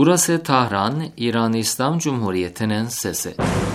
Burası Tahran, İran İslam Cumhuriyeti'nin sesi.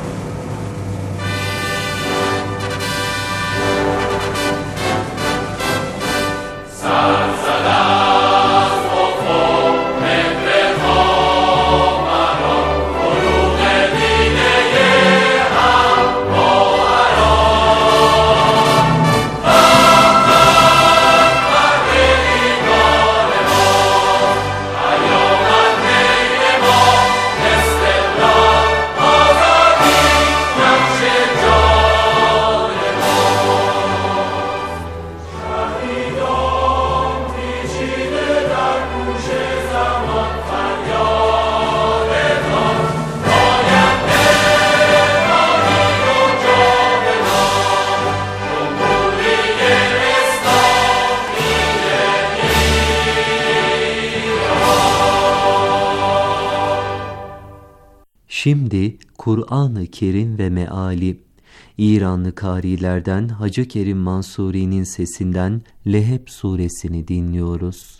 Şimdi Kur'an-ı Kerim ve meali, İranlı karilerden Hacı Kerim Mansuri'nin sesinden Leheb suresini dinliyoruz.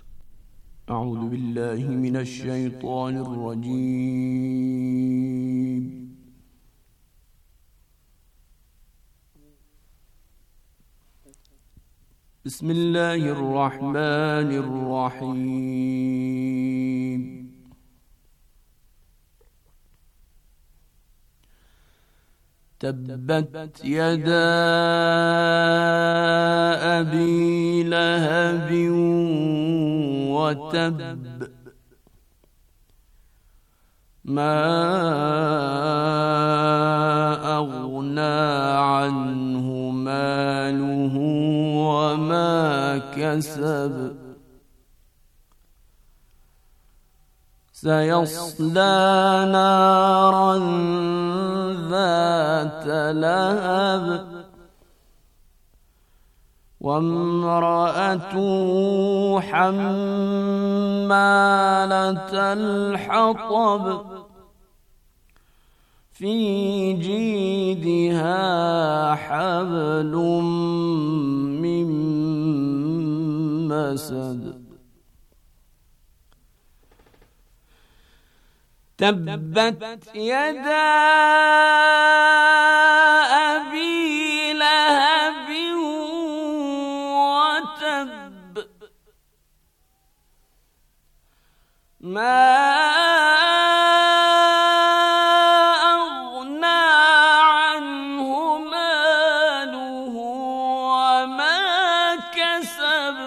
Euzubillahimineşşeytanirracim. Bismillahirrahmanirrahim. تبت يدا أبي لهب وتب ما أغنى عنه ماله وما كسب سيصلى نارا ذات لهب وامرأته حمالة الحطب في جيدها حبل من مسد تبت يدا أبي لهب وتب ما أغنى عنه ماله وما كسب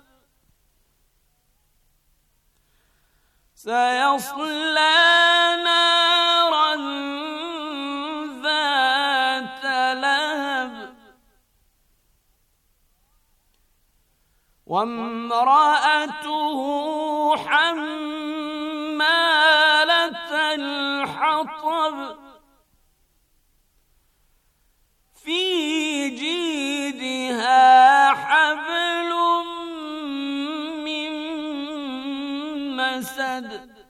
سيصلى وامرأته حمالة الحطب في جيدها حبل من مسد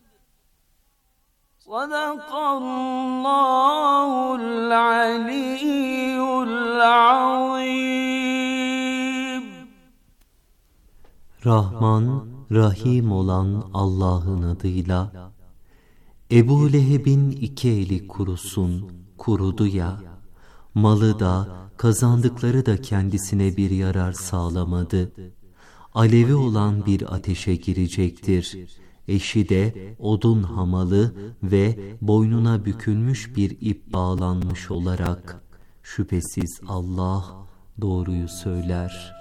صدق الله العلي العظيم. Rahman, Rahim olan Allah'ın adıyla. Ebu Leheb'in iki eli kurusun, kurudu ya, malı da, kazandıkları da kendisine bir yarar sağlamadı. Alevi olan bir ateşe girecektir. Eşi de odun hamalı ve boynuna bükülmüş bir ip bağlanmış olarak. Şüphesiz Allah doğruyu söyler.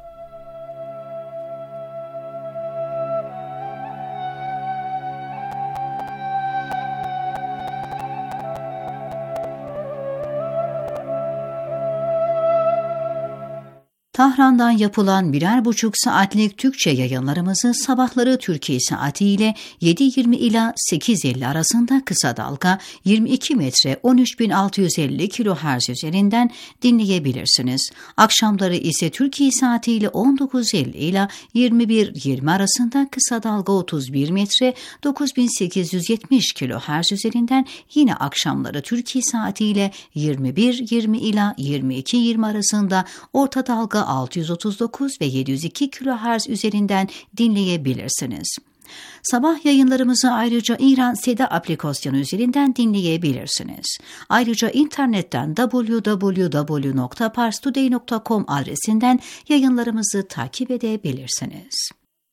Tahran'dan yapılan 1,5 saatlik Türkçe yayınlarımızı sabahları Türkiye saatiyle 7.20 ila 8.50 arasında kısa dalga 22 metre 13.650 kHz üzerinden dinleyebilirsiniz. Akşamları ise Türkiye saatiyle 19.50 ila 21.20 arasında kısa dalga 31 metre 9.870 kHz üzerinden yine akşamları Türkiye saatiyle 21.20 ila 22.20 arasında orta dalga 639 ve 702 kHz üzerinden dinleyebilirsiniz. Sabah yayınlarımızı ayrıca İran Seda aplikasyonu üzerinden dinleyebilirsiniz. Ayrıca internetten www.parstoday.com adresinden yayınlarımızı takip edebilirsiniz.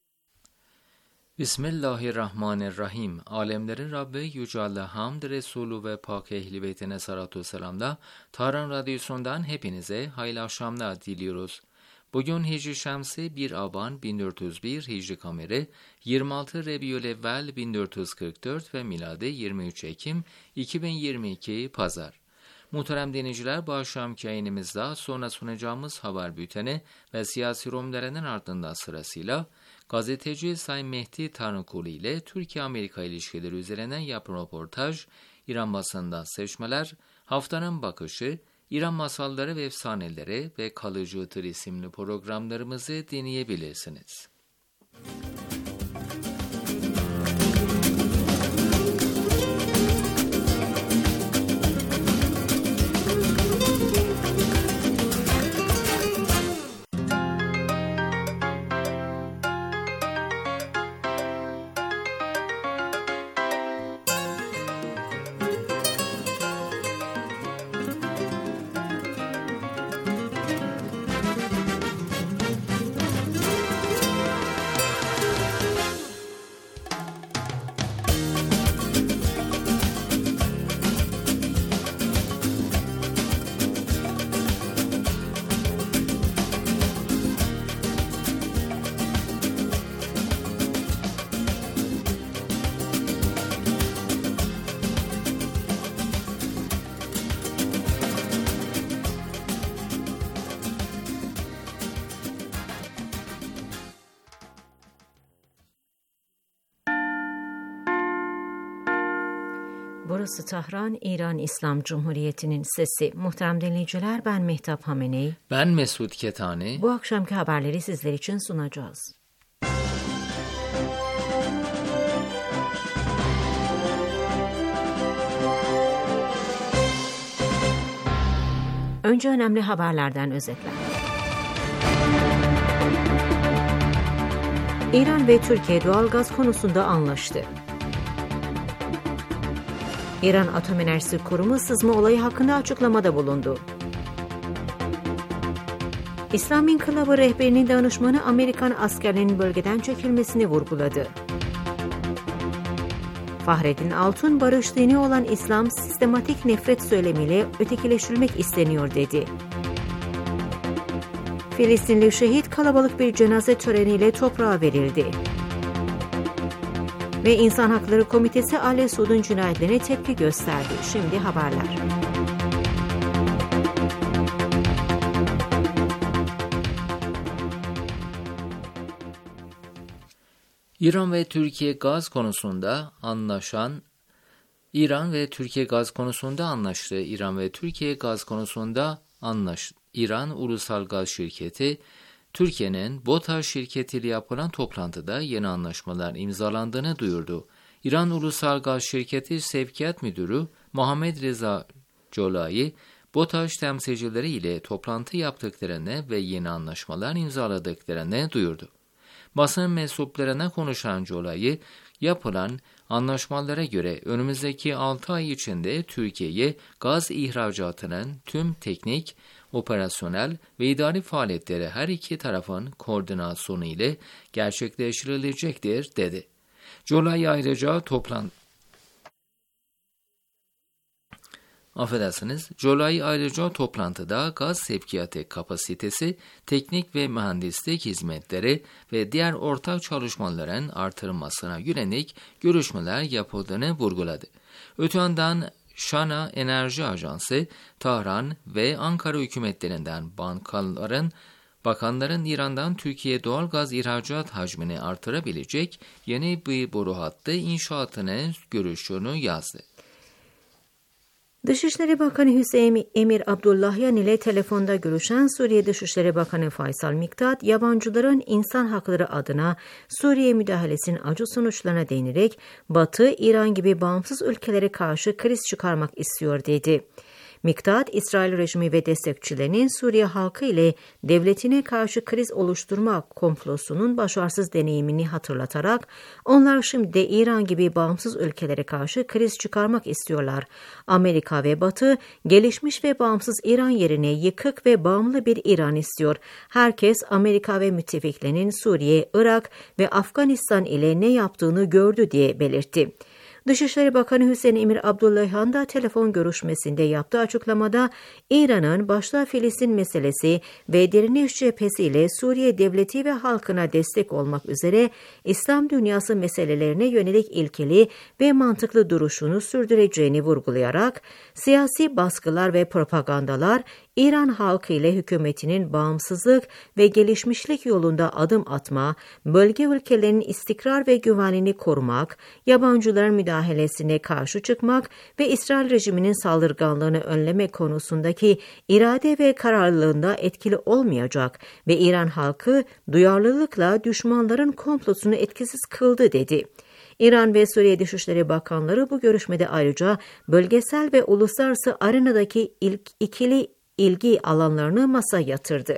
Bismillahirrahmanirrahim. Alemlerin Rabbi Yüce Allah hamd Resulü ve Pak Ehli Beytine salatu selamla Tahran Radyosu'ndan hepinize hayırlı akşamlar diliyoruz. Bugün Hicri Şemsi 1 Aban 1401, Hicri Kameri 26 Rebiyülevvel 1444 ve miladi 23 Ekim 2022 Pazar. Muhterem dinleyiciler, bu akşamki yayınımızda sonra sunacağımız haber bülteni ve siyasi romlarının ardından sırasıyla gazeteci Sayın Mehdi Tanrıkulu ile Türkiye-Amerika ilişkileri üzerinden yapılan röportaj, İran basından seçmeler, haftanın bakışı, İran masalları ve efsaneleri ve Kalıcıdır isimli programlarımızı dinleyebilirsiniz. Burası Tahran, İran İslam Cumhuriyeti'nin sesi. Muhterem dinleyiciler, ben Mehtap Hameney. Ben Mesut Ketani. Bu akşamki haberleri sizler için sunacağız. Önce önemli haberlerden özetler. İran ve Türkiye doğalgaz konusunda anlaştı. İran Atom Enerjisi Kurumu sızma olayı hakkında açıklamada bulundu. İslam İnkılabı rehberinin danışmanı Amerikan askerlerinin bölgeden çekilmesini vurguladı. Fahrettin Altun, barış dini olan İslam sistematik nefret söylemiyle ötekileştirilmek isteniyor dedi. Filistinli şehit kalabalık bir cenaze töreniyle toprağa verildi. Ve İnsan Hakları Komitesi Ale Suud'un cinayetlerine tepki gösterdi. Şimdi haberler. İran ve Türkiye gaz konusunda anlaştı. İran Ulusal Gaz Şirketi, Türkiye'nin BOTAŞ şirketiyle yapılan toplantıda yeni anlaşmalar imzalandığını duyurdu. İran Ulusal Gaz Şirketi Sevkiyat Müdürü Muhammed Reza Jolai, BOTAŞ temsilcileri ile toplantı yaptıklarını ve yeni anlaşmalar imzaladıklarını duyurdu. Basın mensuplarına konuşan Jolai, yapılan anlaşmalara göre önümüzdeki 6 ay içinde Türkiye'ye gaz ihracatının tüm teknik, operasyonel ve idari faaliyetleri her iki tarafın koordinasyonu ile gerçekleştirilecektir, dedi. Jolai ayrıca toplantıda gaz sevkiyatı kapasitesi, teknik ve mühendislik hizmetleri ve diğer ortak çalışmaların artırılmasına yönelik görüşmeler yapıldığını vurguladı. Öte yandan Şana Enerji Ajansı, Tahran ve Ankara hükümetlerinden bakanların İran'dan Türkiye doğal gaz ihracat hacmini artırabilecek yeni bir boru hattı inşaatını görüşünü yazdı. Dışişleri Bakanı Hüseyin Emir Abdullahyan ile telefonda görüşen Suriye Dışişleri Bakanı Faysal Miktat, yabancıların insan hakları adına Suriye müdahalesinin acı sonuçlarına değinerek Batı, İran gibi bağımsız ülkelere karşı kriz çıkarmak istiyor dedi. Miktat, İsrail rejimi ve destekçilerinin Suriye halkı ile devletine karşı kriz oluşturma komplosunun başarısız deneyimini hatırlatarak, onlar şimdi de İran gibi bağımsız ülkelere karşı kriz çıkarmak istiyorlar. Amerika ve Batı, gelişmiş ve bağımsız İran yerine yıkık ve bağımlı bir İran istiyor. Herkes Amerika ve müttefiklerinin Suriye, Irak ve Afganistan ile ne yaptığını gördü diye belirtti. Dışişleri Bakanı Hüseyin Emir Abdullahian da telefon görüşmesinde yaptığı açıklamada İran'ın başta Filistin meselesi ve direniş cephesiyle Suriye devleti ve halkına destek olmak üzere İslam dünyası meselelerine yönelik ilkeli ve mantıklı duruşunu sürdüreceğini vurgulayarak siyasi baskılar ve propagandalar İran halkı ile hükümetinin bağımsızlık ve gelişmişlik yolunda adım atma, bölge ülkelerinin istikrar ve güvenliğini korumak, yabancıların müdahalesine karşı çıkmak ve İsrail rejiminin saldırganlığını önleme konusundaki irade ve kararlılığında etkili olmayacak ve İran halkı duyarlılıkla düşmanların komplosunu etkisiz kıldı dedi. İran ve Suriye Dışişleri Bakanları bu görüşmede ayrıca bölgesel ve uluslararası arenadaki ikili ilgi alanlarını masaya yatırdı.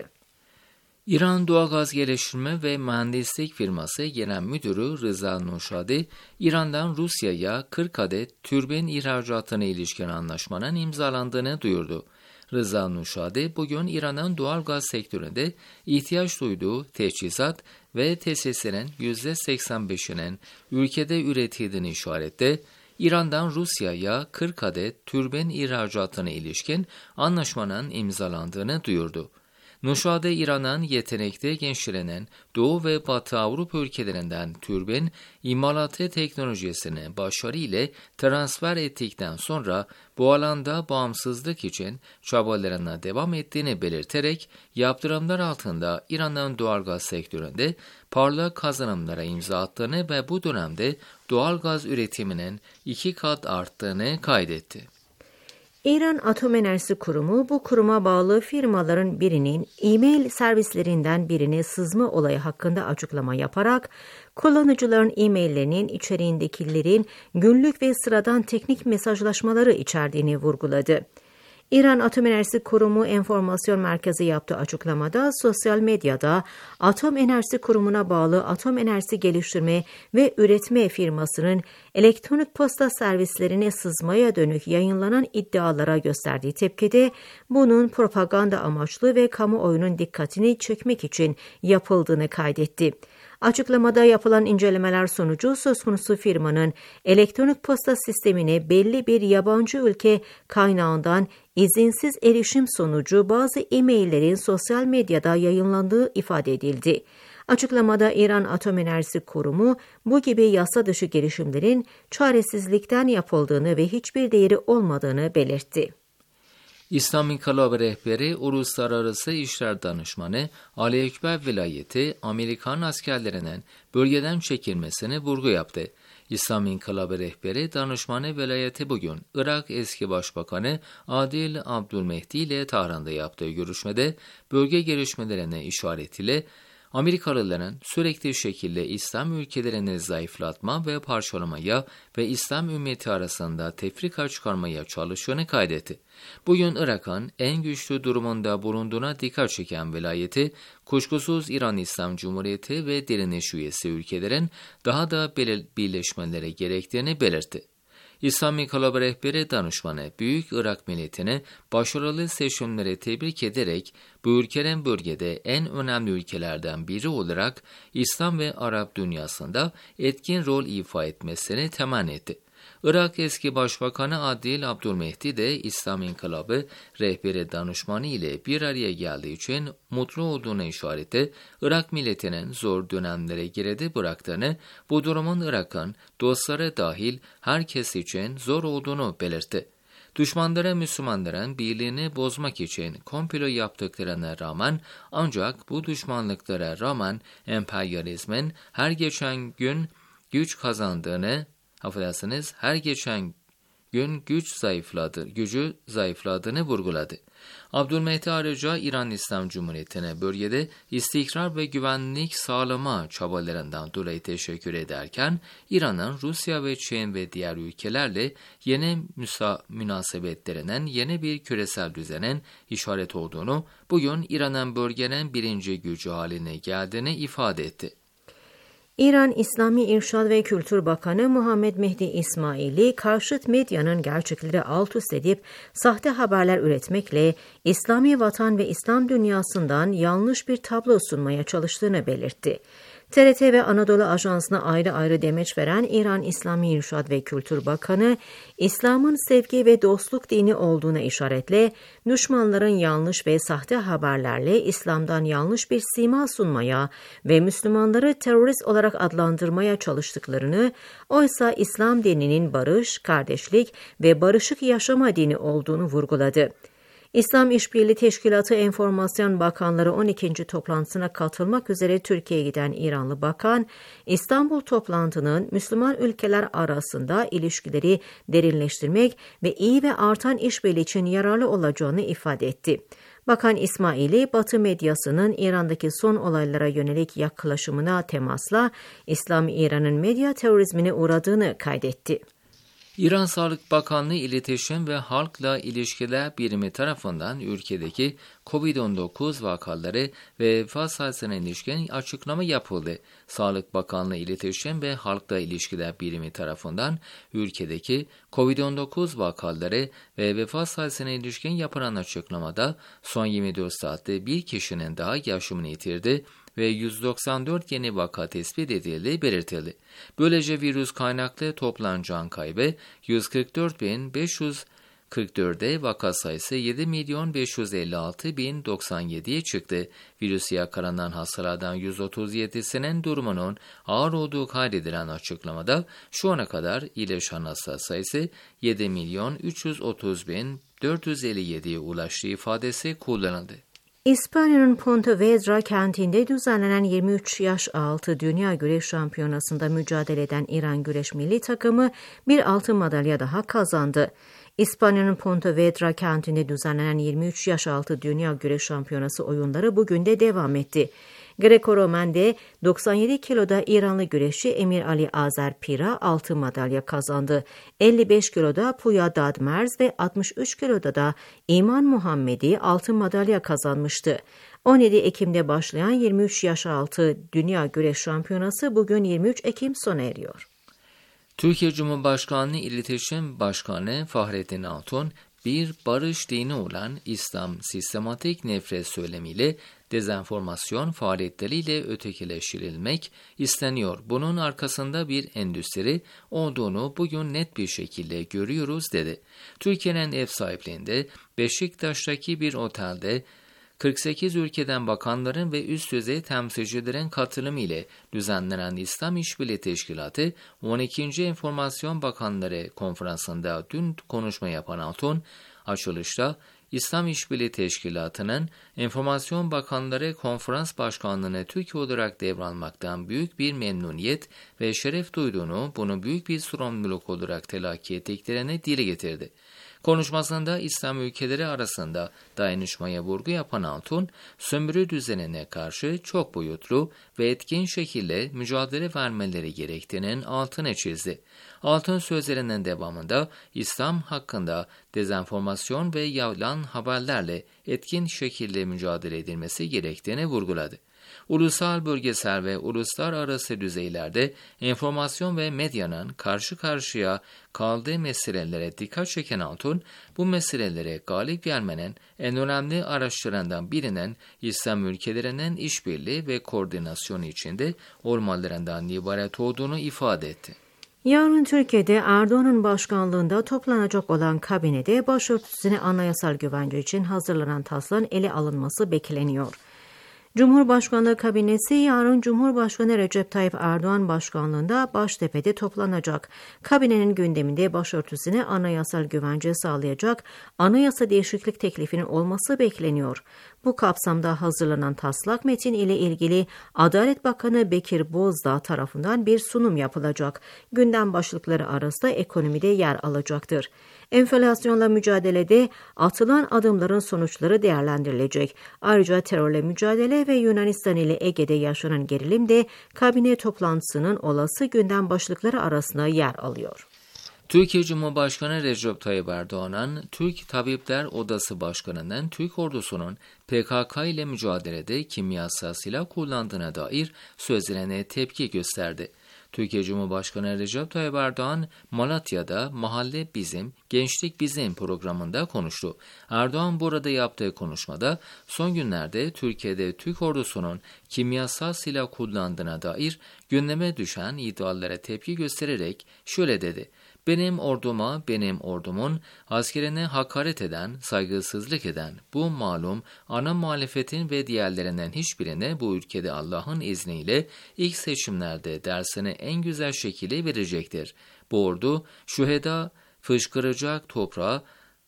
İran Doğalgaz Geliştirme ve Mühendislik Firması Genel Müdürü Rıza Nuşadi, İran'dan Rusya'ya 40 adet türbin ihracatına ilişkin anlaşmanın imzalandığını duyurdu. Rıza Nuşadi, bugün İran'ın doğalgaz sektöründe ihtiyaç duyduğu teçhizat ve tesislerin %85'inin ülkede üretildiğini işaretle, İran'dan Rusya'ya 40 adet türbin ihracatına ilişkin anlaşmanın imzalandığını duyurdu. Nuşadi, İran'ın yetenekli gençlerinin Doğu ve Batı Avrupa ülkelerinden türbin imalatı teknolojisini başarıyla transfer ettikten sonra bu alanda bağımsızlık için çabalarına devam ettiğini belirterek yaptırımlar altında İran'ın doğalgaz sektöründe parlak kazanımlara imza attığını ve bu dönemde doğalgaz üretiminin 2 kat arttığını kaydetti. İran Atom Enerjisi Kurumu, bu kuruma bağlı firmaların birinin e-mail servislerinden birine sızma olayı hakkında açıklama yaparak, kullanıcıların e-maillerinin içeriğindekilerin günlük ve sıradan teknik mesajlaşmaları içerdiğini vurguladı. İran Atom Enerjisi Kurumu Enformasyon Merkezi yaptığı açıklamada sosyal medyada Atom Enerjisi Kurumu'na bağlı Atom Enerjisi Geliştirme ve Üretme firmasının elektronik posta servislerine sızmaya dönük yayınlanan iddialara gösterdiği tepkide bunun propaganda amaçlı ve kamuoyunun dikkatini çekmek için yapıldığını kaydetti. Açıklamada yapılan incelemeler sonucu söz konusu firmanın elektronik posta sistemine belli bir yabancı ülke kaynağından izinsiz erişim sonucu bazı e-maillerin sosyal medyada yayınlandığı ifade edildi. Açıklamada İran Atom Enerjisi Kurumu bu gibi yasa dışı girişimlerin çaresizlikten yapıldığını ve hiçbir değeri olmadığını belirtti. İslam İnkılabı rehberi, Uluslararası İşler Danışmanı Ali Ekber Velayeti, Amerikan askerlerinin bölgeden çekilmesini vurgu yaptı. İslam İnkılabı rehberi danışmanı Velayeti bugün Irak eski Başbakanı Adil Abdülmehdi ile Tahran'da yaptığı görüşmede bölge gelişmelerine işaret ile Amerikalıların sürekli şekilde İslam ülkelerini zayıflatma ve parçalamaya ve İslam ümmeti arasında tefrika çıkarmaya çalıştığını kaydetti. Bugün Irak'ın en güçlü durumunda bulunduğuna dikkat çeken Velayeti, kuşkusuz İran İslam Cumhuriyeti ve direniş üyesi ülkelerin daha da birleşmeleri gerektiğini belirtti. İslam İnkılabı Rehberi Danışmanı, Büyük Irak milletini başarılı seçimlere tebrik ederek bu ülkenin bölgede en önemli ülkelerden biri olarak İslam ve Arap dünyasında etkin rol ifa etmesini temenni etti. Irak eski Başbakanı Adil Abdülmehdi de İslam İnkılabı Rehberi Danışmanı ile bir araya geldiği için mutlu olduğunu işareti, Irak milletinin zor dönemlere geride bıraktığını, bu durumun Irak'ın dostları dahil herkes için zor olduğunu belirtti. Düşmanlara Müslümanların birliğini bozmak için komplo yaptıklarına rağmen, ancak bu düşmanlıklara rağmen emperyalizmin her geçen gün güç kazandığını, her geçen gün gücü zayıfladığını vurguladı. Abdülmehdi ayrıca İran İslam Cumhuriyeti'ne bölgede istikrar ve güvenlik sağlama çabalarından dolayı teşekkür ederken, İran'ın Rusya ve Çin ve diğer ülkelerle yeni münasebetlerinin yeni bir küresel düzenin işaret olduğunu, bugün İran'ın bölgenin birinci gücü haline geldiğini ifade etti. İran İslami İrşad ve Kültür Bakanı Muhammed Mehdi İsmaili, karşıt medyanın gerçekleri alt üst edip sahte haberler üretmekle İslami vatan ve İslam dünyasından yanlış bir tablo sunmaya çalıştığını belirtti. TRT ve Anadolu Ajansı'na ayrı ayrı demeç veren İran İslami İrşad ve Kültür Bakanı, İslam'ın sevgi ve dostluk dini olduğuna işaretle, düşmanların yanlış ve sahte haberlerle İslam'dan yanlış bir sima sunmaya ve Müslümanları terörist olarak adlandırmaya çalıştıklarını, oysa İslam dininin barış, kardeşlik ve barışık yaşama dini olduğunu vurguladı. İslam İşbirliği Teşkilatı Enformasyon Bakanları 12. toplantısına katılmak üzere Türkiye'ye giden İranlı bakan, İstanbul toplantının Müslüman ülkeler arasında ilişkileri derinleştirmek ve iyi ve artan işbirliği için yararlı olacağını ifade etti. Bakan İsmaili, Batı medyasının İran'daki son olaylara yönelik yaklaşımına temasla İslam İran'ın medya terörizmine uğradığını kaydetti. İran Sağlık Bakanlığı İletişim ve Halkla İlişkiler Birimi tarafından ülkedeki COVID-19 vakaları ve vefat sayısına ilişkin açıklama yapıldı. Sağlık Bakanlığı İletişim ve Halkla İlişkiler Birimi tarafından ülkedeki COVID-19 vakaları ve vefat sayısına ilişkin yapılan açıklamada son 24 saatte bir kişinin daha yaşamını yitirdi ve 194 yeni vaka tespit edildiği belirtildi. Böylece virüs kaynaklı toplam can kaybı 144.544'de, vaka sayısı 7.556.097'ye çıktı. Virüsü yakalanan hastalardan 137'sinin durumunun ağır olduğu kaydedilen açıklamada şu ana kadar iyileşen hasta sayısı 7.330.457'ye ulaştığı ifadesi kullanıldı. İspanya'nın Pontevedra kentinde düzenlenen 23 yaş altı Dünya Güreş Şampiyonası'nda mücadele eden İran güreş milli takımı bir altın madalya daha kazandı. İspanya'nın Pontevedra kentinde düzenlenen 23 yaş altı Dünya Güreş Şampiyonası oyunları bugün de devam etti. Greco-Romen'de 97 kiloda İranlı güreşçi Emir Ali Azerpira altın madalya kazandı. 55 kiloda Puya Dadmers ve 63 kiloda da İman Muhammedi altın madalya kazanmıştı. 17 Ekim'de başlayan 23 yaş altı Dünya Güreş Şampiyonası bugün 23 Ekim sona eriyor. Türkiye Cumhurbaşkanlığı İletişim Başkanı Fahrettin Altun, bir barış dini olan İslam sistematik nefret söylemiyle dezenformasyon faaliyetleriyle ötekileştirilmek isteniyor. Bunun arkasında bir endüstri olduğunu bugün net bir şekilde görüyoruz dedi. Türkiye'nin ev sahipliğinde Beşiktaş'taki bir otelde 48 ülkeden bakanların ve üst düzey temsilcilerin katılımı ile düzenlenen İslam İşbirliği Teşkilatı 12. Enformasyon Bakanları Konferansı'nda dün konuşma yapan Altun, açılışta İslam İşbirliği Teşkilatı'nın Enformasyon Bakanları Konferans Başkanlığı'nı Türkiye olarak devralmaktan büyük bir memnuniyet ve şeref duyduğunu, bunu büyük bir sorumluluk olarak telakki ettiklerini dile getirdi. Konuşmasında İslam ülkeleri arasında dayanışmaya vurgu yapan Altun, sömürü düzenine karşı çok boyutlu ve etkin şekilde mücadele vermeleri gerektiğinin altını çizdi. Altun sözlerinin devamında İslam hakkında dezenformasyon ve yalan haberlerle etkin şekilde mücadele edilmesi gerektiğini vurguladı. Ulusal, bölgesel ve uluslararası düzeylerde enformasyon ve medyanın karşı karşıya kaldığı meselelere dikkat çeken Altun, bu meselelere galip gelmenin en önemli araçlarından birinin İslam ülkelerinin işbirliği ve koordinasyonu içinde olmalarından ibaret olduğunu ifade etti. Yarın Türkiye'de Erdoğan'ın başkanlığında toplanacak olan kabinede başörtüsüne anayasal güvence için hazırlanan taslağın ele alınması bekleniyor. Cumhurbaşkanlığı kabinesi yarın Cumhurbaşkanı Recep Tayyip Erdoğan başkanlığında Baştepe'de toplanacak. Kabinenin gündeminde başörtüsüne anayasal güvence sağlayacak anayasa değişiklik teklifinin olması bekleniyor. Bu kapsamda hazırlanan taslak metin ile ilgili Adalet Bakanı Bekir Bozdağ tarafından bir sunum yapılacak. Gündem başlıkları arasında ekonomide yer alacaktır. Enflasyonla mücadelede atılan adımların sonuçları değerlendirilecek. Ayrıca terörle mücadele ve Yunanistan ile Ege'de yaşanan gerilim de kabine toplantısının olası gündem başlıkları arasında yer alıyor. Türkiye Cumhurbaşkanı Recep Tayyip Erdoğan'ın Türk Tabipler Odası Başkanı'nın Türk ordusunun PKK ile mücadelede kimyasal silah kullandığına dair sözlerine tepki gösterdi. Türkiye Cumhurbaşkanı Recep Tayyip Erdoğan, Malatya'da Mahalle Bizim, Gençlik Bizim programında konuştu. Erdoğan burada yaptığı konuşmada son günlerde Türkiye'de Türk ordusunun kimyasal silah kullandığına dair gündeme düşen iddialara tepki göstererek şöyle dedi: "Benim orduma, benim ordumun askerine hakaret eden, saygısızlık eden bu malum ana muhalefetin ve diğerlerinden hiçbirine bu ülkede Allah'ın izniyle ilk seçimlerde dersini en güzel şekilde verecektir. Bu ordu şüheda fışkıracak toprağa,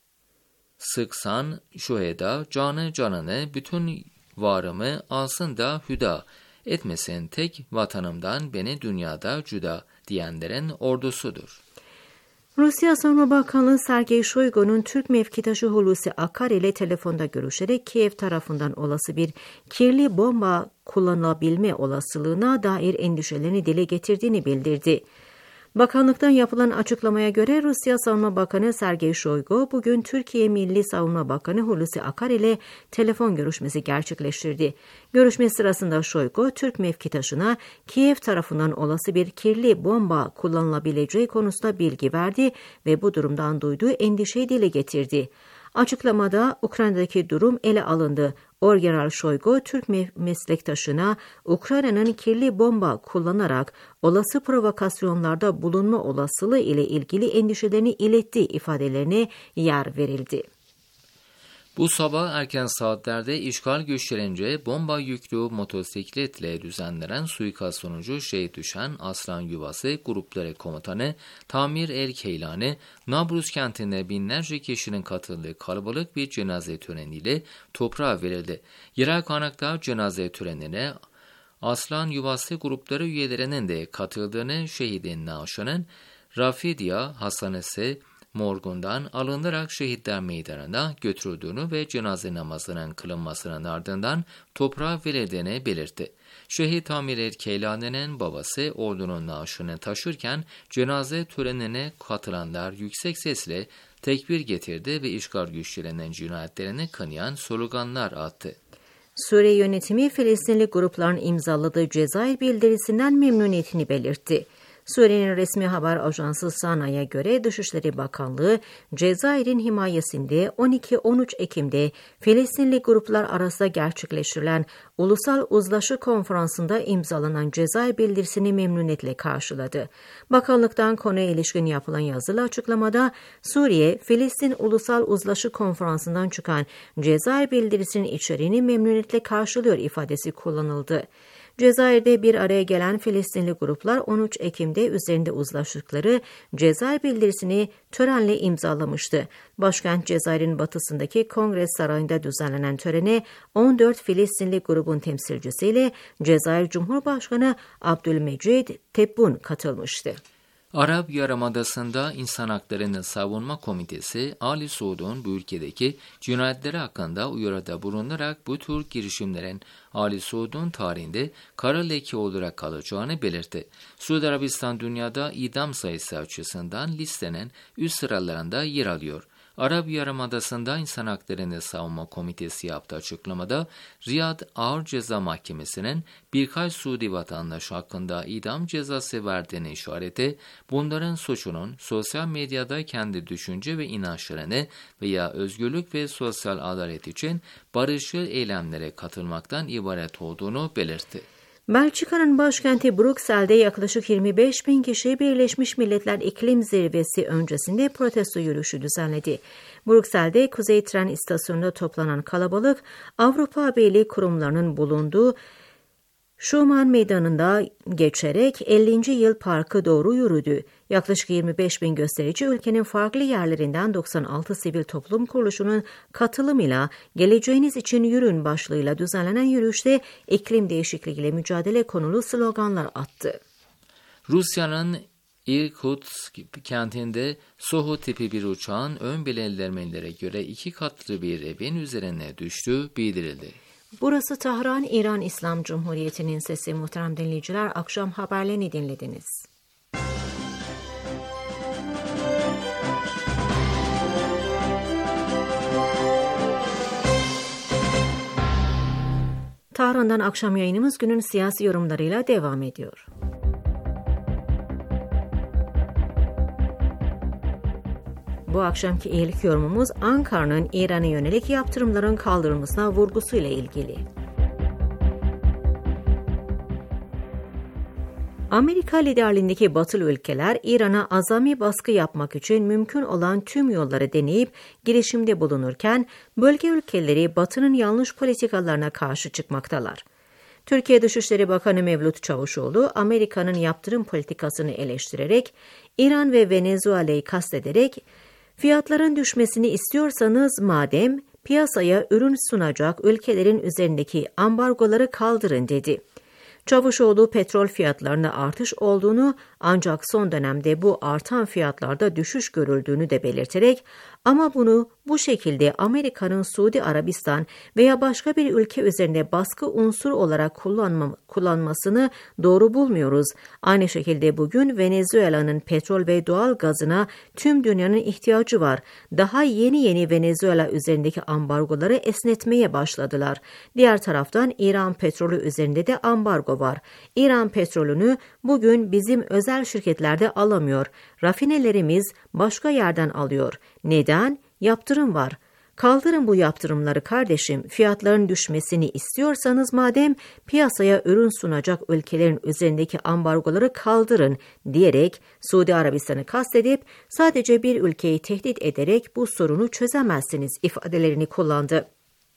sıksan şüheda canı canını bütün varımı alsın da hüda etmesin tek vatanımdan beni dünyada cüda diyenlerin ordusudur." Rusya Savunma Bakanlığı Sergey Shoigu'nun Türk mevkidaşı Hulusi Akar ile telefonda görüşerek Kiev tarafından olası bir kirli bomba kullanılabilme olasılığına dair endişelerini dile getirdiğini bildirdi. Bakanlıktan yapılan açıklamaya göre Rusya Savunma Bakanı Sergey Shoigu bugün Türkiye Milli Savunma Bakanı Hulusi Akar ile telefon görüşmesi gerçekleştirdi. Görüşme sırasında Shoigu, Türk mevkidaşına Kiev tarafından olası bir kirli bomba kullanılabileceği konusunda bilgi verdi ve bu durumdan duyduğu endişeyi dile getirdi. Açıklamada Ukrayna'daki durum ele alındı. Orgeneral Shoigu, Türk meslektaşına Ukrayna'nın kirli bomba kullanarak olası provokasyonlarda bulunma olasılığı ile ilgili endişelerini iletti ifadelerine yer verildi. Bu sabah erken saatlerde işgal güçlerince bomba yüklü motosikletle düzenlenen suikast sonucu şehit düşen Aslan Yuvası grupları komutanı Tamir El-Keylani, Nabruz kentinde binlerce kişinin katıldığı kalabalık bir cenaze töreniyle toprağa verildi. Yerel kaynaklar cenaze törenine Aslan Yuvası grupları üyelerinin de katıldığını, şehidin naaşının Rafidia Hastanesi morgundan alınarak şehitler meydanına götürüldüğünü ve cenaze namazının kılınmasının ardından toprağa verildiğini belirtti. Şehit Tamir El-Keylani'nin babası ordunun naaşını taşırken cenaze törenine katılanlar yüksek sesle tekbir getirdi ve işgal güçlerinin cinayetlerini kınayan sloganlar attı. Suriye yönetimi Filistinli grupların imzaladığı Cezayir bildirisinden memnuniyetini belirtti. Suriye'nin resmi haber ajansı SANA'ya göre Dışişleri Bakanlığı, Cezayir'in himayesinde 12-13 Ekim'de Filistinli gruplar arasında gerçekleştirilen Ulusal Uzlaşı Konferansı'nda imzalanan Cezayir bildirisini memnuniyetle karşıladı. Bakanlıktan konuya ilişkin yapılan yazılı açıklamada, Suriye, Filistin Ulusal Uzlaşı Konferansı'ndan çıkan Cezayir bildirisinin içeriğini memnuniyetle karşılıyor ifadesi kullanıldı. Cezayir'de bir araya gelen Filistinli gruplar 13 Ekim'de üzerinde uzlaştıkları Cezayir bildirisini törenle imzalamıştı. Başkent Cezayir'in batısındaki Kongres Sarayı'nda düzenlenen törene 14 Filistinli grubun temsilcisiyle Cezayir Cumhurbaşkanı Abdülmecid Tebboune katılmıştı. Arap Yarımadası'nda İnsan Haklarını Savunma Komitesi, Ali Suud'un bu ülkedeki cinayetleri hakkında uyarıda bulunarak bu tür girişimlerin Ali Suud'un tarihinde kara leke olarak kalacağını belirtti. Suudi Arabistan dünyada idam sayısı açısından listenin üst sıralarında yer alıyor. Arap Yarımadası'nda İnsan Haklarını Savunma Komitesi yaptığı açıklamada, Riyad Ağır Ceza Mahkemesi'nin birkaç Suudi vatandaş hakkında idam cezası verdiğini işareti, bunların suçunun sosyal medyada kendi düşünce ve inançlarını veya özgürlük ve sosyal adalet için barışçıl eylemlere katılmaktan ibaret olduğunu belirtti. Belçika'nın başkenti Brüksel'de yaklaşık 25.000 kişi Birleşmiş Milletler İklim Zirvesi öncesinde protesto yürüyüşü düzenledi. Brüksel'de Kuzey Tren İstasyonu'nda toplanan kalabalık, Avrupa Birliği kurumlarının bulunduğu Schuman Meydanı'nda geçerek 50. Yıl Parkı doğru yürüdü. Yaklaşık 25 bin gösterici ülkenin farklı yerlerinden 96 sivil toplum kuruluşunun katılımıyla Geleceğiniz için Yürün başlığıyla düzenlenen yürüyüşte iklim değişikliğiyle mücadele konulu sloganlar attı. Rusya'nın Irkutsk kentinde Soho tipi bir uçağın ön bilgilendirmelere göre 2 katlı bir evin üzerine düştüğü bildirildi. Burası Tahran, İran İslam Cumhuriyeti'nin sesi. Muhterem dinleyiciler, akşam haberlerini dinlediniz. Tahran'dan akşam yayınımız günün siyasi yorumlarıyla devam ediyor. Bu akşamki ilk yorumumuz Ankara'nın İran'a yönelik yaptırımların kaldırılmasına vurgusuyla ilgili. Amerika liderliğindeki batılı ülkeler İran'a azami baskı yapmak için mümkün olan tüm yolları deneyip girişimde bulunurken bölge ülkeleri Batı'nın yanlış politikalarına karşı çıkmaktalar. Türkiye Dışişleri Bakanı Mevlüt Çavuşoğlu, Amerika'nın yaptırım politikasını eleştirerek, İran ve Venezuela'yı kastederek, fiyatların düşmesini istiyorsanız madem piyasaya ürün sunacak ülkelerin üzerindeki ambargoları kaldırın dedi. Çavuşoğlu petrol fiyatlarında artış olduğunu ancak son dönemde bu artan fiyatlarda düşüş görüldüğünü de belirterek ama bunu bu şekilde Amerika'nın Suudi Arabistan veya başka bir ülke üzerinde baskı unsuru olarak kullanmasını doğru bulmuyoruz. Aynı şekilde bugün Venezuela'nın petrol ve doğal gazına tüm dünyanın ihtiyacı var. Daha yeni Venezuela üzerindeki ambargoları esnetmeye başladılar. Diğer taraftan İran petrolü üzerinde de ambargo var. İran petrolünü bugün bizim özel şirketlerde alamıyor. Rafinelerimiz başka yerden alıyor. Neden? Yaptırım var. Kaldırın bu yaptırımları kardeşim. Fiyatların düşmesini istiyorsanız madem piyasaya ürün sunacak ülkelerin üzerindeki ambargoları kaldırın diyerek Suudi Arabistan'ı kastedip sadece bir ülkeyi tehdit ederek bu sorunu çözemezsiniz ifadelerini kullandı.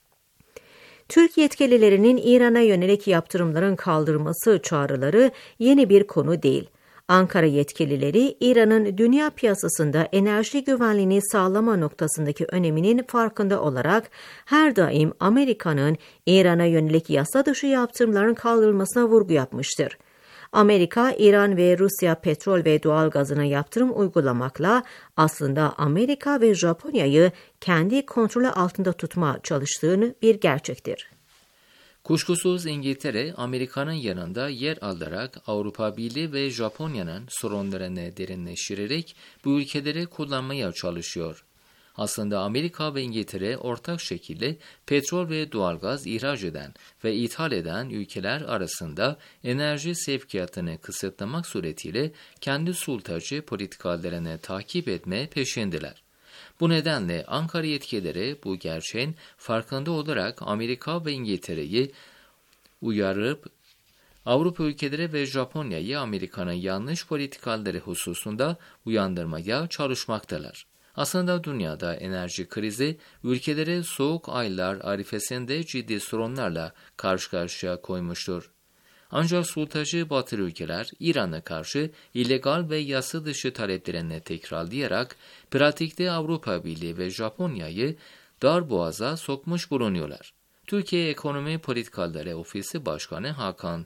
Türk yetkililerinin İran'a yönelik yaptırımların kaldırılması çağrıları yeni bir konu değil. Ankara yetkilileri İran'ın dünya piyasasında enerji güvenliğini sağlama noktasındaki öneminin farkında olarak her daim Amerika'nın İran'a yönelik yasa dışı yaptırımların kaldırılmasına vurgu yapmıştır. Amerika, İran ve Rusya petrol ve doğal gazına yaptırım uygulamakla aslında Amerika ve Japonya'yı kendi kontrolü altında tutma çalıştığını bir gerçektir. Kuşkusuz İngiltere, Amerika'nın yanında yer alarak Avrupa Birliği ve Japonya'nın sorunlarını derinleştirerek bu ülkeleri kullanmaya çalışıyor. Aslında Amerika ve İngiltere ortak şekilde petrol ve doğalgaz ihraç eden ve ithal eden ülkeler arasında enerji sevkiyatını kısıtlamak suretiyle kendi sultacı politikalarını takip etme peşindeler. Bu nedenle Ankara yetkilileri bu gerçeğin farkında olarak Amerika ve İngiltere'yi uyarıp Avrupa ülkeleri ve Japonya'yı Amerika'nın yanlış politikaları hususunda uyandırmaya çalışmaktalar. Aslında dünyada enerji krizi ülkeleri soğuk aylar arifesinde ciddi sorunlarla karşı karşıya koymuştur. Ancak sultacı batılı ülkeler İran'a karşı illegal ve yasa dışı taleplerini tekrarlayarak pratikte Avrupa Birliği ve Japonya'yı darboğaza sokmuş bulunuyorlar. Türkiye Ekonomi Politikaları Ofisi Başkanı Hakan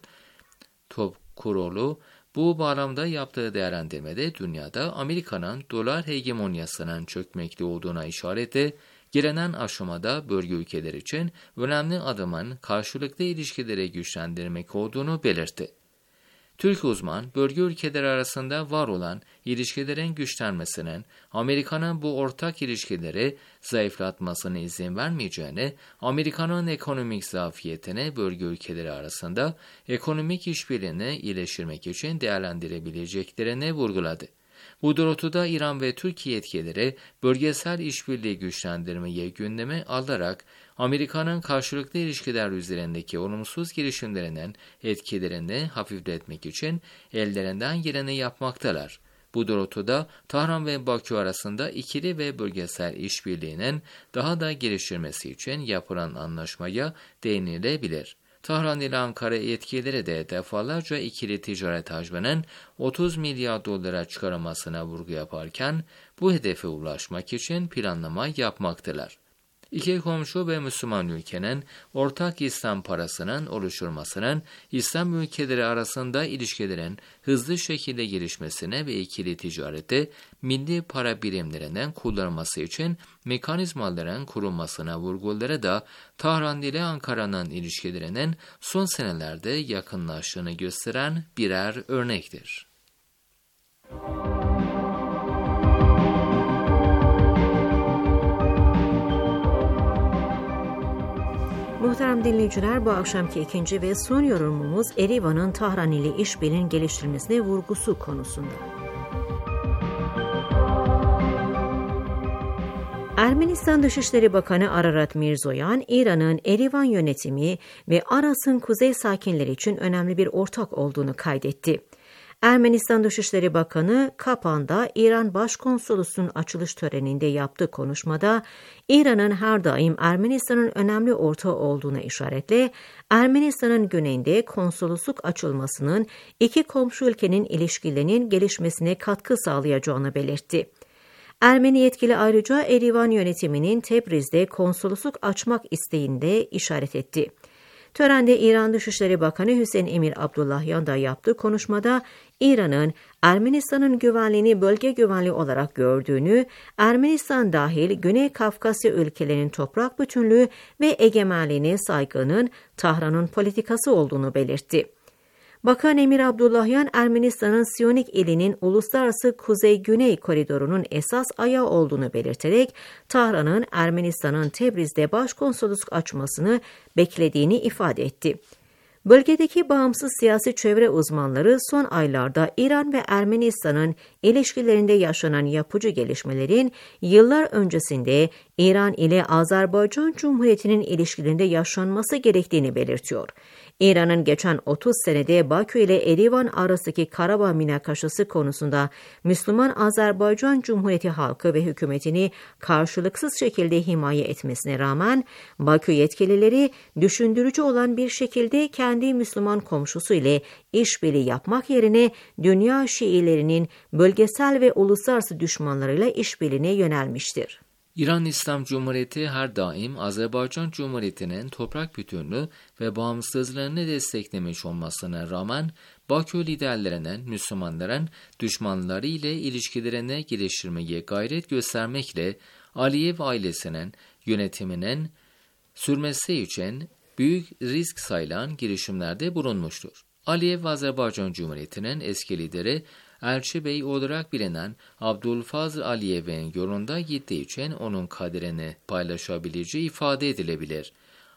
Topkuroğlu bu bağlamda yaptığı değerlendirmede dünyada Amerika'nın dolar hegemonyasının çökmekte olduğuna işaretle gelinen aşamada bölge ülkeleri için önemli adımın karşılıklı ilişkileri güçlendirmek olduğunu belirtti. Türk uzman, bölge ülkeleri arasında var olan ilişkilerin güçlenmesinin Amerika'nın bu ortak ilişkileri zayıflatmasına izin vermeyeceğini, Amerika'nın ekonomik zafiyetini bölge ülkeleri arasında ekonomik işbirliğini iyileştirmek için değerlendirebileceklerini vurguladı. Bu doğrultuda İran ve Türkiye yetkilileri bölgesel işbirliği güçlendirmeyi gündeme alarak Amerika'nın karşılıklı ilişkiler üzerindeki olumsuz girişimlerinin etkilerini hafifletmek için ellerinden geleni yapmaktalar. Bu doğrultuda Tahran ve Bakü arasında ikili ve bölgesel işbirliğinin daha da geliştirmesi için yapılan anlaşmaya değinilebilir. Tahran ile Ankara yetkilileri de defalarca ikili ticaret hacminin 30 milyar dolara çıkarılmasına vurgu yaparken bu hedefe ulaşmak için planlama yapmaktalar. İki komşu ve Müslüman ülkenin ortak İslam parasının oluşturmasının İslam ülkeleri arasında ilişkilerin hızlı şekilde gelişmesine ve ikili ticarette milli para birimlerinden kullanılması için mekanizmaların kurulmasına vurguları da Tahran ile Ankara'nın ilişkilerinin son senelerde yakınlaştığını gösteren birer örnektir. Muhterem dinleyiciler, bu akşamki ikinci ve son yorumumuz Erivan'ın Tahran ile işbirliğinin geliştirilmesine vurgusu konusunda. Ermenistan Dışişleri Bakanı Ararat Mirzoyan, İran'ın Erivan yönetimi ve Aras'ın kuzey sakinleri için önemli bir ortak olduğunu kaydetti. Ermenistan Dışişleri Bakanı Kapan'da İran Başkonsolosu'nun açılış töreninde yaptığı konuşmada İran'ın her daim Ermenistan'ın önemli ortağı olduğuna işaretle Ermenistan'ın güneyinde konsolosluk açılmasının iki komşu ülkenin ilişkilerinin gelişmesine katkı sağlayacağını belirtti. Ermeni yetkili ayrıca Erivan yönetiminin Tebriz'de konsolosluk açmak isteğinde işaret etti. Törende İran Dışişleri Bakanı Hüseyin Emir Abdullahyan da yaptığı konuşmada İran'ın Ermenistan'ın güvenliğini bölge güvenliği olarak gördüğünü, Ermenistan dahil Güney Kafkasya ülkelerinin toprak bütünlüğü ve egemenliğine saygının Tahran'ın politikası olduğunu belirtti. Bakan Emir Abdullahyan, Ermenistan'ın Siyonik ilinin uluslararası kuzey-güney koridorunun esas ayağı olduğunu belirterek, Tahran'ın Ermenistan'ın Tebriz'de başkonsolosluk açmasını beklediğini ifade etti. Bölgedeki bağımsız siyasi çevre uzmanları son aylarda İran ve Ermenistan'ın ilişkilerinde yaşanan yapıcı gelişmelerin yıllar öncesinde İran ile Azerbaycan Cumhuriyeti'nin ilişkilerinde yaşanması gerektiğini belirtiyor. İran'ın geçen 30 senede Bakü ile Erivan arasındaki Karabağ münakaşası konusunda Müslüman Azerbaycan Cumhuriyeti halkı ve hükümetini karşılıksız şekilde himaye etmesine rağmen Bakü yetkilileri düşündürücü olan bir şekilde kendi Müslüman komşusu ile işbirliği yapmak yerine dünya Şiilerinin bölgesel ve uluslararası düşmanlarıyla işbirliğine yönelmiştir. İran İslam Cumhuriyeti her daim Azerbaycan Cumhuriyeti'nin toprak bütünlüğü ve bağımsızlığını desteklemiş olmasına rağmen Bakü liderlerinin Müslümanların düşmanları ile ilişkilerini geliştirmeye gayret göstermekle Aliyev ailesinin yönetiminin sürmesi için büyük risk sayılan girişimlerde bulunmuştur. Aliyev, Azerbaycan Cumhuriyeti'nin eski lideri Elçi Bey olarak bilinen Abdülfazıl Aliyev'in yolunda gittiği için onun kaderini paylaşabileceği ifade edilebilir.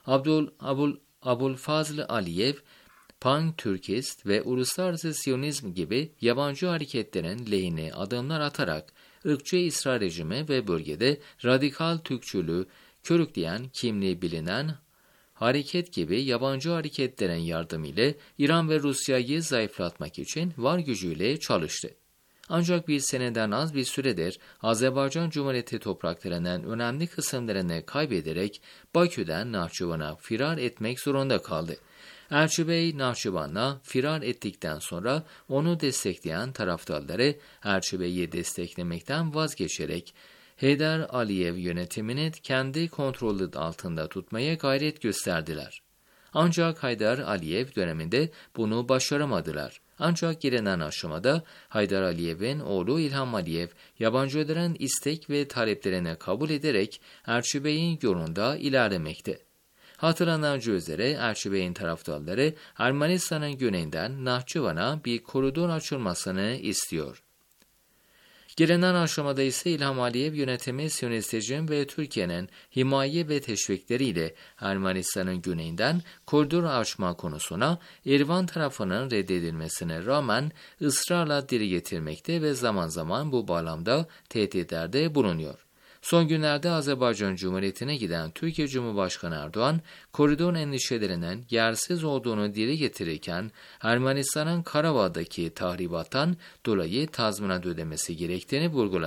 Abülfazıl Aliyev, Pan-Türkist ve Uluslararası Siyonizm gibi yabancı hareketlerin lehine adımlar atarak ırkçı İsrail rejimi ve bölgede radikal Türkçülüğü körükleyen kimliği bilinen hareket gibi yabancı hareketlerin yardımıyla İran ve Rusya'yı zayıflatmak için var gücüyle çalıştı. Ancak bir seneden az bir süredir Azerbaycan Cumhuriyeti topraklarının önemli kısımlarını kaybederek Bakü'den Nahçıvan'a firar etmek zorunda kaldı. Elçi Bey Nahçıvan'a firar ettikten sonra onu destekleyen taraftarları Elçi Bey'i desteklemekten vazgeçerek Heydar Aliyev yönetimini kendi kontrolü altında tutmaya gayret gösterdiler. Ancak Heydar Aliyev döneminde bunu başaramadılar. Ancak gelinen aşamada Heydar Aliyev'in oğlu İlham Aliyev, yabancıların istek ve taleplerini kabul ederek Elçi Bey'in yolunda ilerlemekte. Hatırlanacağı üzere Elçi Bey'in taraftarları Ermenistan'ın güneyinden Nahçıvan'a bir koridor açılmasını istiyor. Gelinen aşamada ise İlham Aliyev yönetimi Siyonistizm ve Türkiye'nin himaye ve teşvikleriyle Ermenistan'ın güneyinden koridor açma konusuna Erivan tarafının reddedilmesine rağmen ısrarla dile getirmekte ve zaman zaman bu bağlamda tehditlerde bulunuyor. Son günlerde Azerbaycan Cumhuriyeti'ne giden Türkiye Cumhurbaşkanı Erdoğan, koridor endişelerinin yersiz olduğunu dile getirirken, Ermenistan'ın Karabağ'daki tahribattan dolayı tazminat ödemesi gerektiğini vurguladı.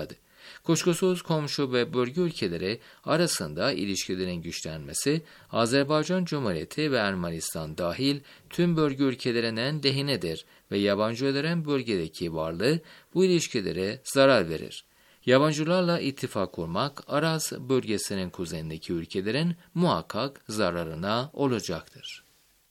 Kuşkusuz komşu ve bölge ülkeleri arasında ilişkilerin güçlenmesi, Azerbaycan Cumhuriyeti ve Ermenistan dahil tüm bölge ülkelerinin lehinedir ve yabancıların bölgedeki varlığı bu ilişkilere zarar verir. Yabancılarla ittifak kurmak Araz bölgesinin kuzeyindeki ülkelerin muhakkak zararına olacaktır.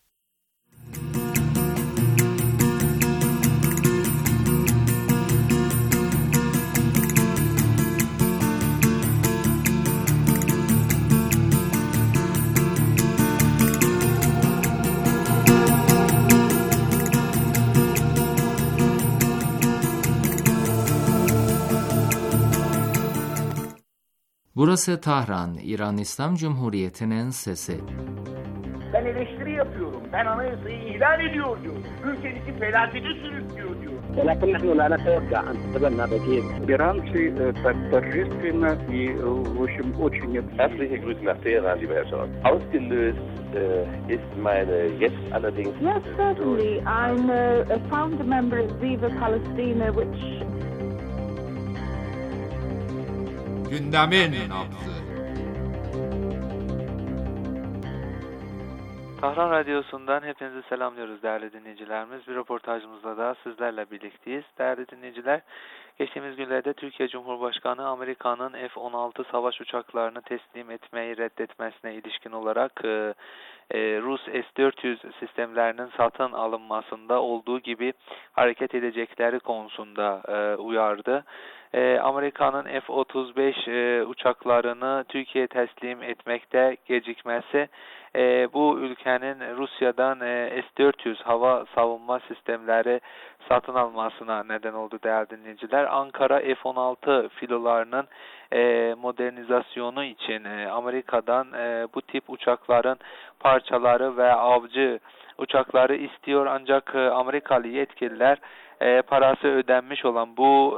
Burası Tahran, İran İslam Cumhuriyeti'nin sesi. Ben eleştiri yapıyorum. Ben anayasayı ihlal ediyor diyor. Ülkenizi felakete sürüklüyor diyor. ولكن نحن لا نتوقع أن تتبنى بديل. Iran торжественно и, в общем, очень... Herzliche Grüße nach Teheran, lieber Herr Scholz. Ausgelöst ist meine jetzt allerdings... Yes, certainly. I'm a founder member of Viva Palestina, which... Gündemin nabzı. Tahran Radyosu'ndan hepinizi selamlıyoruz değerli dinleyicilerimiz. Bir röportajımızda da sizlerle birlikteyiz. Değerli dinleyiciler, geçtiğimiz günlerde Türkiye Cumhurbaşkanı Amerika'nın F-16 savaş uçaklarını teslim etmeyi reddetmesine ilişkin olarak Rus S-400 sistemlerinin satın alınmasında olduğu gibi hareket edecekleri konusunda uyardı. Amerika'nın F-35 uçaklarını Türkiye'ye teslim etmekte gecikmesi bu ülkenin Rusya'dan S-400 hava savunma sistemleri satın almasına neden oldu değerli dinleyiciler. Ankara F-16 filolarının modernizasyonu için Amerika'dan bu tip uçakların parçaları ve avcı uçakları istiyor, ancak Amerikalı yetkililer parası ödenmiş olan bu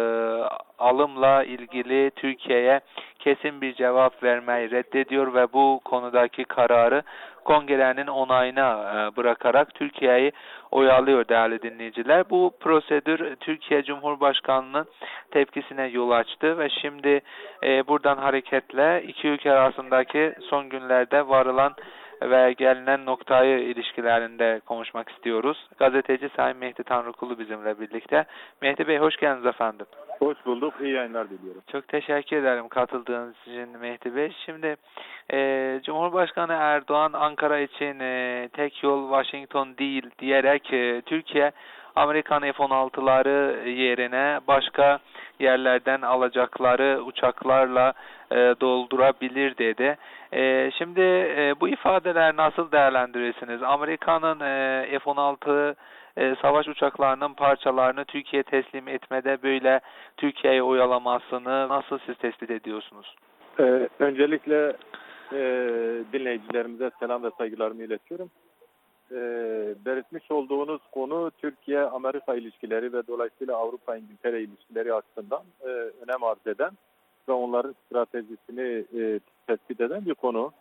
alımla ilgili Türkiye'ye kesin bir cevap vermeyi reddediyor ve bu konudaki kararı Kongre'nin onayına bırakarak Türkiye'yi oyalıyor değerli dinleyiciler. Bu prosedür Türkiye Cumhurbaşkanı'nın tepkisine yol açtı ve şimdi buradan hareketle iki ülke arasındaki son günlerde varılan ve gelinen noktayı ilişkilerinde konuşmak istiyoruz. Gazeteci Sayın Mehdi Tanrıkulu bizimle birlikte. Mehdi Bey, hoş geldiniz efendim. Hoş bulduk, iyi yayınlar diliyorum. Çok teşekkür ederim katıldığınız için Mehdi Bey. Şimdi Cumhurbaşkanı Erdoğan Ankara için tek yol Washington değil diyerek Türkiye Amerikan F-16'ları yerine başka yerlerden alacakları uçaklarla doldurabilir dedi. Şimdi bu ifadeler nasıl değerlendirirsiniz? Amerika'nın F-16 savaş uçaklarının parçalarını Türkiye'ye teslim etmede böyle Türkiye'yi oyalamasını nasıl siz tespit ediyorsunuz? Öncelikle dinleyicilerimize selam ve saygılarımı iletiyorum. Belirtmiş olduğunuz konu Türkiye-Amerika ilişkileri ve dolayısıyla Avrupa-İngiltere ilişkileri açısından önem arz eden ve onların stratejisini tespit eden bir konu.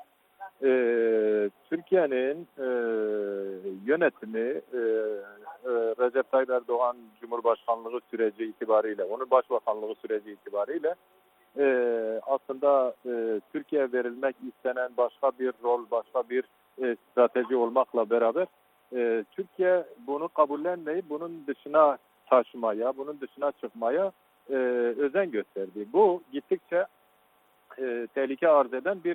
Türkiye'nin yönetimi Recep Tayyip Erdoğan Cumhurbaşkanlığı süreci itibariyle, onun başbakanlığı süreci itibariyle aslında Türkiye'ye verilmek istenen başka bir rol, başka bir strateji olmakla beraber Türkiye bunu kabullenmeyip bunun dışına taşımaya, bunun dışına çıkmaya özen gösterdi. Bu gittikçe tehlike arz eden bir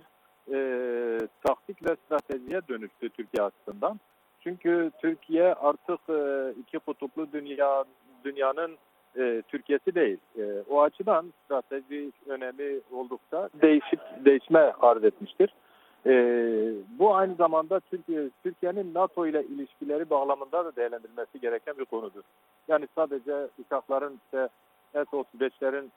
taktik ve stratejiye dönüştü Türkiye açısından. Çünkü Türkiye artık iki kutuplu dünyanın Türkiye'si değil. O açıdan strateji önemi oldukça değişme arz etmiştir. Bu aynı zamanda Türkiye'nin NATO ile ilişkileri bağlamında da değerlendirilmesi gereken bir konudur. Yani sadece uçakların S-35'lerin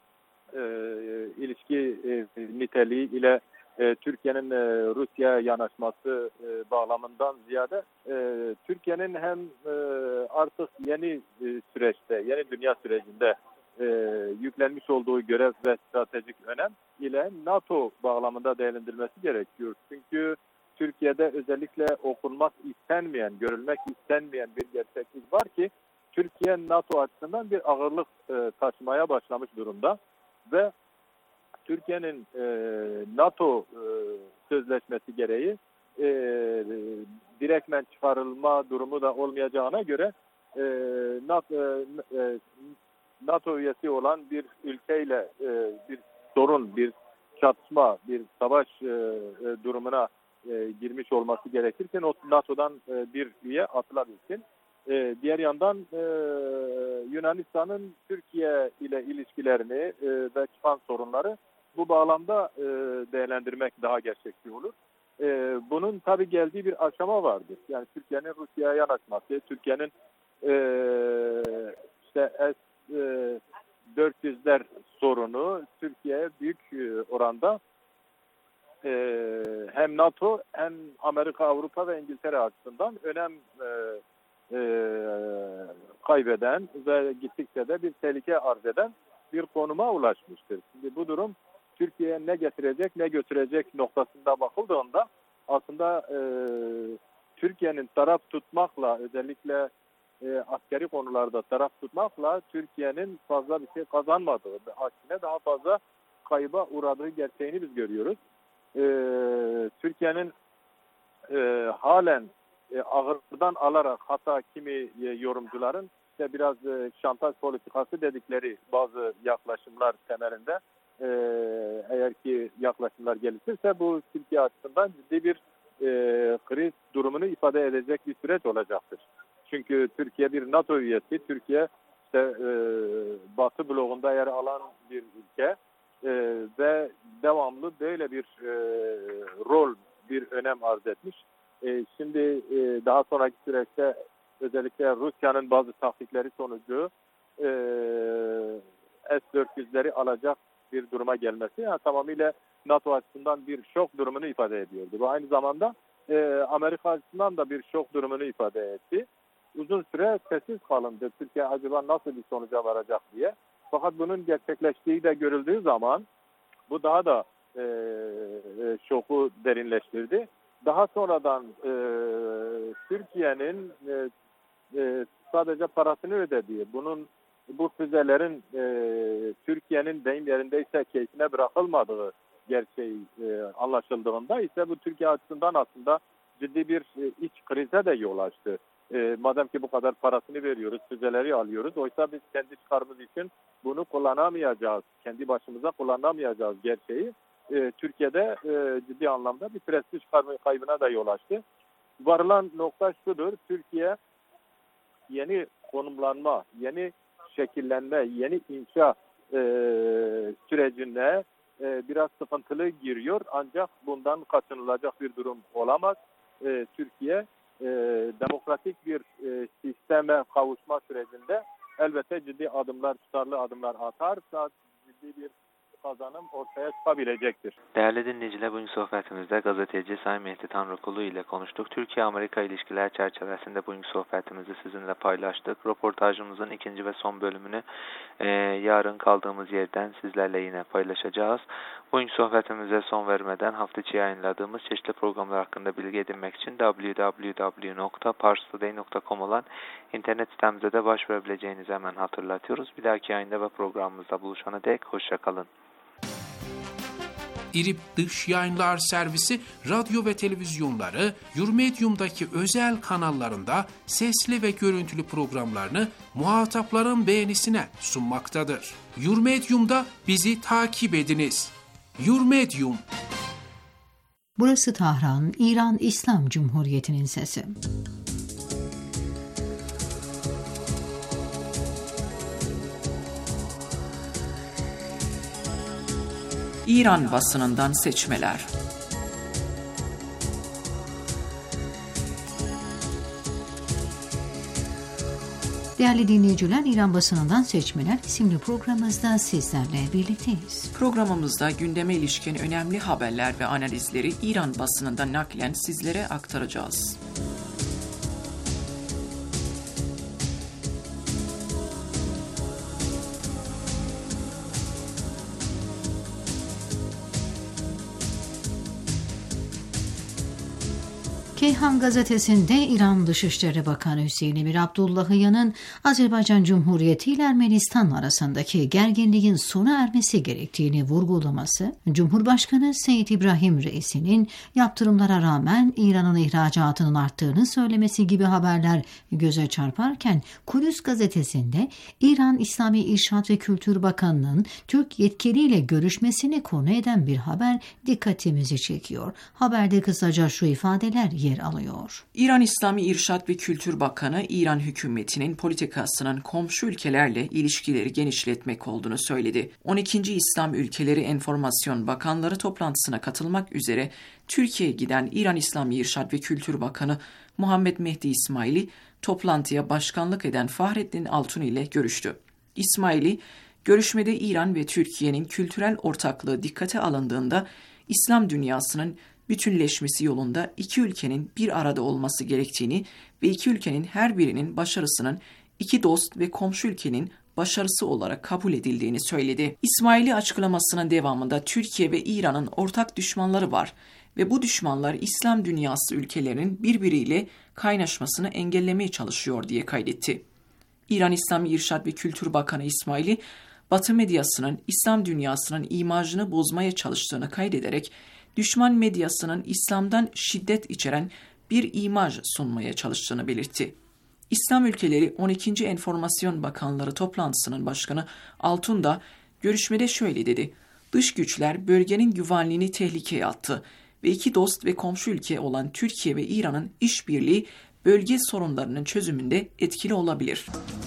ilişki niteliği ile Türkiye'nin Rusya'ya yanaşması bağlamından ziyade Türkiye'nin hem artık yeni süreçte, yeni dünya sürecinde yüklenmiş olduğu görev ve stratejik önem ile NATO bağlamında değerlendirilmesi gerekiyor. Çünkü Türkiye'de özellikle okunmak istenmeyen, görülmek istenmeyen bir gerçeklik var ki Türkiye NATO açısından bir ağırlık taşımaya başlamış durumda. ve Türkiye'nin NATO sözleşmesi gereği direktmen çıkarılma durumu da olmayacağına göre NATO üyesi olan bir ülkeyle bir sorun, bir çatışma, bir savaş durumuna girmiş olması gerekirken o NATO'dan bir üye atılabilsin. Diğer yandan Yunanistan'ın Türkiye ile ilişkilerini ve çıkan sorunları bu bağlamda değerlendirmek daha gerçekçi olur. Bunun tabii geldiği bir aşama vardır. Yani Türkiye'nin Rusya'ya yanaşması, Türkiye'nin S-400'ler sorunu Türkiye'ye büyük oranda hem NATO hem Amerika, Avrupa ve İngiltere açısından önem kaybeden ve gittikçe de bir tehlike arz eden bir konuma ulaşmıştır. Şimdi bu durum Türkiye'ye ne getirecek ne götürecek noktasında bakıldığında aslında Türkiye'nin taraf tutmakla, özellikle askeri konularda taraf tutmakla Türkiye'nin fazla bir şey kazanmadığı, aksine daha fazla kayba uğradığı gerçeğini biz görüyoruz. Türkiye'nin halen ağırdan alarak, hatta kimi yorumcuların işte biraz şantaj politikası dedikleri bazı yaklaşımlar temelinde eğer ki yaklaşımlar gelişirse bu Türkiye açısından ciddi bir kriz durumunu ifade edecek bir süreç olacaktır. Çünkü Türkiye bir NATO üyesi, Türkiye işte Batı bloğunda yer alan bir ülke ve devamlı böyle bir rol, bir önem arz etmiş. Şimdi daha sonraki süreçte özellikle Rusya'nın bazı taktikleri sonucu S-400'leri alacak bir duruma gelmesi yani tamamıyla NATO açısından bir şok durumunu ifade ediyordu. Bu aynı zamanda Amerika açısından da bir şok durumunu ifade etti. Uzun süre sessiz kalındı. Türkiye acaba nasıl bir sonuca varacak diye. Fakat bunun gerçekleştiği de görüldüğü zaman bu daha da şoku derinleştirdi. Daha sonradan Türkiye'nin sadece parasını ödediği, bu füzelerin Türkiye'nin deyim yerindeyse keyfine bırakılmadığı gerçeği anlaşıldığında ise bu Türkiye açısından aslında ciddi bir iç krize de yol açtı. Madem ki bu kadar parasını veriyoruz, füzeleri alıyoruz, oysa biz kendi çıkarımız için bunu kullanamayacağız, kendi başımıza kullanamayacağız gerçeği Türkiye'de ciddi anlamda bir prestij kaybına da yol açtı. Varılan nokta şudur, Türkiye yeni konumlanma, yeni şekillenme, yeni inşa sürecine biraz sıkıntılı giriyor. Ancak bundan kaçınılacak bir durum olamaz. Türkiye demokratik bir sisteme kavuşma sürecinde elbette ciddi adımlar, tutarlı adımlar atarsa ciddi bir kazanım ortaya çıkabilecektir. Değerli dinleyiciler, bugün sohbetimizde gazeteci Sayın Mehdi Tanrıkulu ile konuştuk. Türkiye-Amerika ilişkiler çerçevesinde bugünkü sohbetimizi sizinle paylaştık. Röportajımızın ikinci ve son bölümünü yarın kaldığımız yerden sizlerle yine paylaşacağız. Bugünkü sohbetimize son vermeden hafta içi yayınladığımız çeşitli programlar hakkında bilgi edinmek için www.parstoday.com olan internet sitemize de başvurabileceğinizi hemen hatırlatıyoruz. Bir dahaki yayında ve programımızda buluşana dek hoşçakalın. İRİP Dış Yayınlar Servisi radyo ve televizyonları Yurmedium'daki özel kanallarında sesli ve görüntülü programlarını muhatapların beğenisine sunmaktadır. Yurmedium'da bizi takip ediniz. Yurmedium. Burası Tahran, İran İslam Cumhuriyeti'nin sesi. İran basınından seçmeler. Değerli dinleyiciler, İran basınından seçmeler isimli programımızda sizlerle birlikteyiz. Programımızda gündeme ilişkin önemli haberler ve analizleri İran basınından naklen sizlere aktaracağız. Keyhan gazetesinde İran Dışişleri Bakanı Hüseyin Emir Abdullahiyan'ın Azerbaycan Cumhuriyeti ile Ermenistan arasındaki gerginliğin sona ermesi gerektiğini vurgulaması, Cumhurbaşkanı Seyyid İbrahim Reisi'nin yaptırımlara rağmen İran'ın ihracatının arttığını söylemesi gibi haberler göze çarparken, Kudüs gazetesinde İran İslami İrşad ve Kültür Bakanı'nın Türk yetkiliyle görüşmesini konu eden bir haber dikkatimizi çekiyor. Haberde kısaca şu ifadeler yer alıyor. İran İslami İrşad ve Kültür Bakanı, İran hükümetinin politikasının komşu ülkelerle ilişkileri genişletmek olduğunu söyledi. 12. İslam Ülkeleri Enformasyon Bakanları toplantısına katılmak üzere Türkiye'ye giden İran İslami İrşad ve Kültür Bakanı Muhammed Mehdi İsmaili, toplantıya başkanlık eden Fahrettin Altun ile görüştü. İsmaili, görüşmede İran ve Türkiye'nin kültürel ortaklığı dikkate alındığında İslam dünyasının bütünleşmesi yolunda iki ülkenin bir arada olması gerektiğini ve iki ülkenin her birinin başarısının iki dost ve komşu ülkenin başarısı olarak kabul edildiğini söyledi. İsmaili açıklamasının devamında Türkiye ve İran'ın ortak düşmanları var ve bu düşmanlar İslam dünyası ülkelerinin birbiriyle kaynaşmasını engellemeye çalışıyor diye kaydetti. İran İslami İrşad ve Kültür Bakanı İsmaili, Batı medyasının İslam dünyasının imajını bozmaya çalıştığını kaydederek, düşman medyasının İslam'dan şiddet içeren bir imaj sunmaya çalıştığını belirtti. İslam ülkeleri 12. Enformasyon Bakanları toplantısının başkanı Altun da görüşmede şöyle dedi: "Dış güçler bölgenin güvenliğini tehlikeye attı ve iki dost ve komşu ülke olan Türkiye ve İran'ın işbirliği bölge sorunlarının çözümünde etkili olabilir."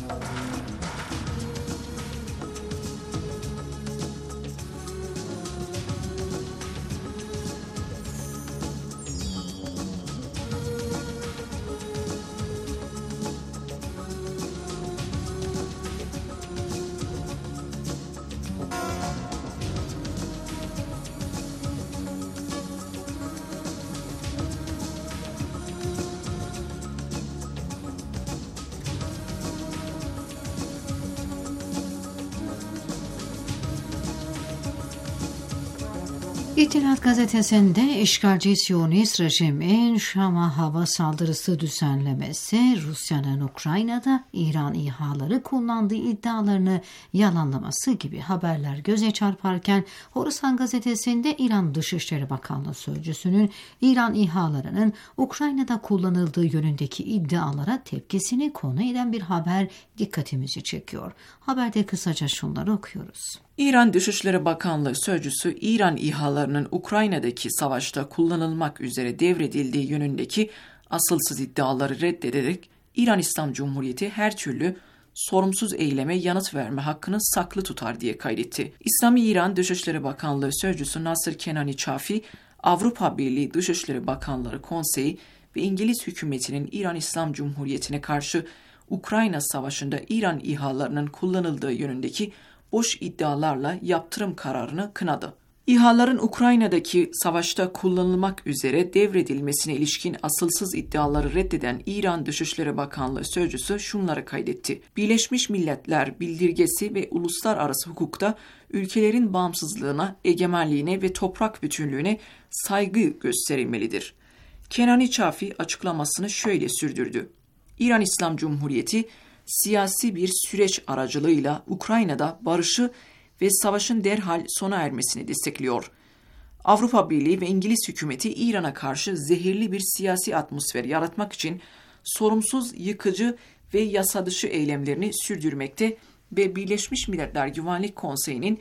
İttihat gazetesinde işgalci Siyonist rejimin Şam'a hava saldırısı düzenlemesi, Rusya'nın Ukrayna'da İran İHA'ları kullandığı iddialarını yalanlaması gibi haberler göze çarparken, Horasan gazetesinde İran Dışişleri Bakanlığı Sözcüsü'nün İran İHA'larının Ukrayna'da kullanıldığı yönündeki iddialara tepkisini konu eden bir haber dikkatimizi çekiyor. Haberde kısaca şunları okuyoruz. İran Dışişleri Bakanlığı Sözcüsü, İran İHA'larının Ukrayna'daki savaşta kullanılmak üzere devredildiği yönündeki asılsız iddiaları reddederek, İran İslam Cumhuriyeti her türlü sorumsuz eyleme yanıt verme hakkını saklı tutar diye kaydetti. İslami İran Dışişleri Bakanlığı Sözcüsü Nasır Kenani Çafi, Avrupa Birliği Dışişleri Bakanları Konseyi ve İngiliz hükümetinin İran İslam Cumhuriyeti'ne karşı Ukrayna Savaşı'nda İran İHA'larının kullanıldığı yönündeki boş iddialarla yaptırım kararını kınadı. İHA'ların Ukrayna'daki savaşta kullanılmak üzere devredilmesine ilişkin asılsız iddiaları reddeden İran Dışişleri Bakanlığı Sözcüsü şunları kaydetti: Birleşmiş Milletler Bildirgesi ve uluslararası hukukta ülkelerin bağımsızlığına, egemenliğine ve toprak bütünlüğüne saygı gösterilmelidir. Kenani Çafi açıklamasını şöyle sürdürdü: İran İslam Cumhuriyeti, siyasi bir süreç aracılığıyla Ukrayna'da barışı ve savaşın derhal sona ermesini destekliyor. Avrupa Birliği ve İngiliz hükümeti İran'a karşı zehirli bir siyasi atmosfer yaratmak için sorumsuz, yıkıcı ve yasadışı eylemlerini sürdürmekte ve Birleşmiş Milletler Güvenlik Konseyi'nin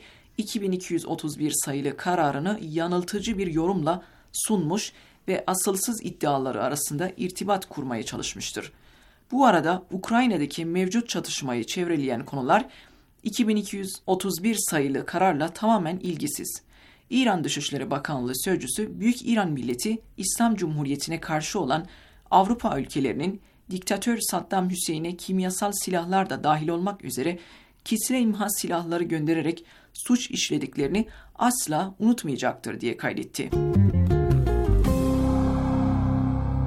2231 sayılı kararını yanıltıcı bir yorumla sunmuş ve asılsız iddiaları arasında irtibat kurmaya çalışmıştır. Bu arada Ukrayna'daki mevcut çatışmayı çevreleyen konular 2231 sayılı kararla tamamen ilgisiz. İran Dışişleri Bakanlığı Sözcüsü, Büyük İran Milleti, İslam Cumhuriyeti'ne karşı olan Avrupa ülkelerinin diktatör Saddam Hüseyin'e kimyasal silahlar da dahil olmak üzere kesire imha silahları göndererek suç işlediklerini asla unutmayacaktır diye kaydetti.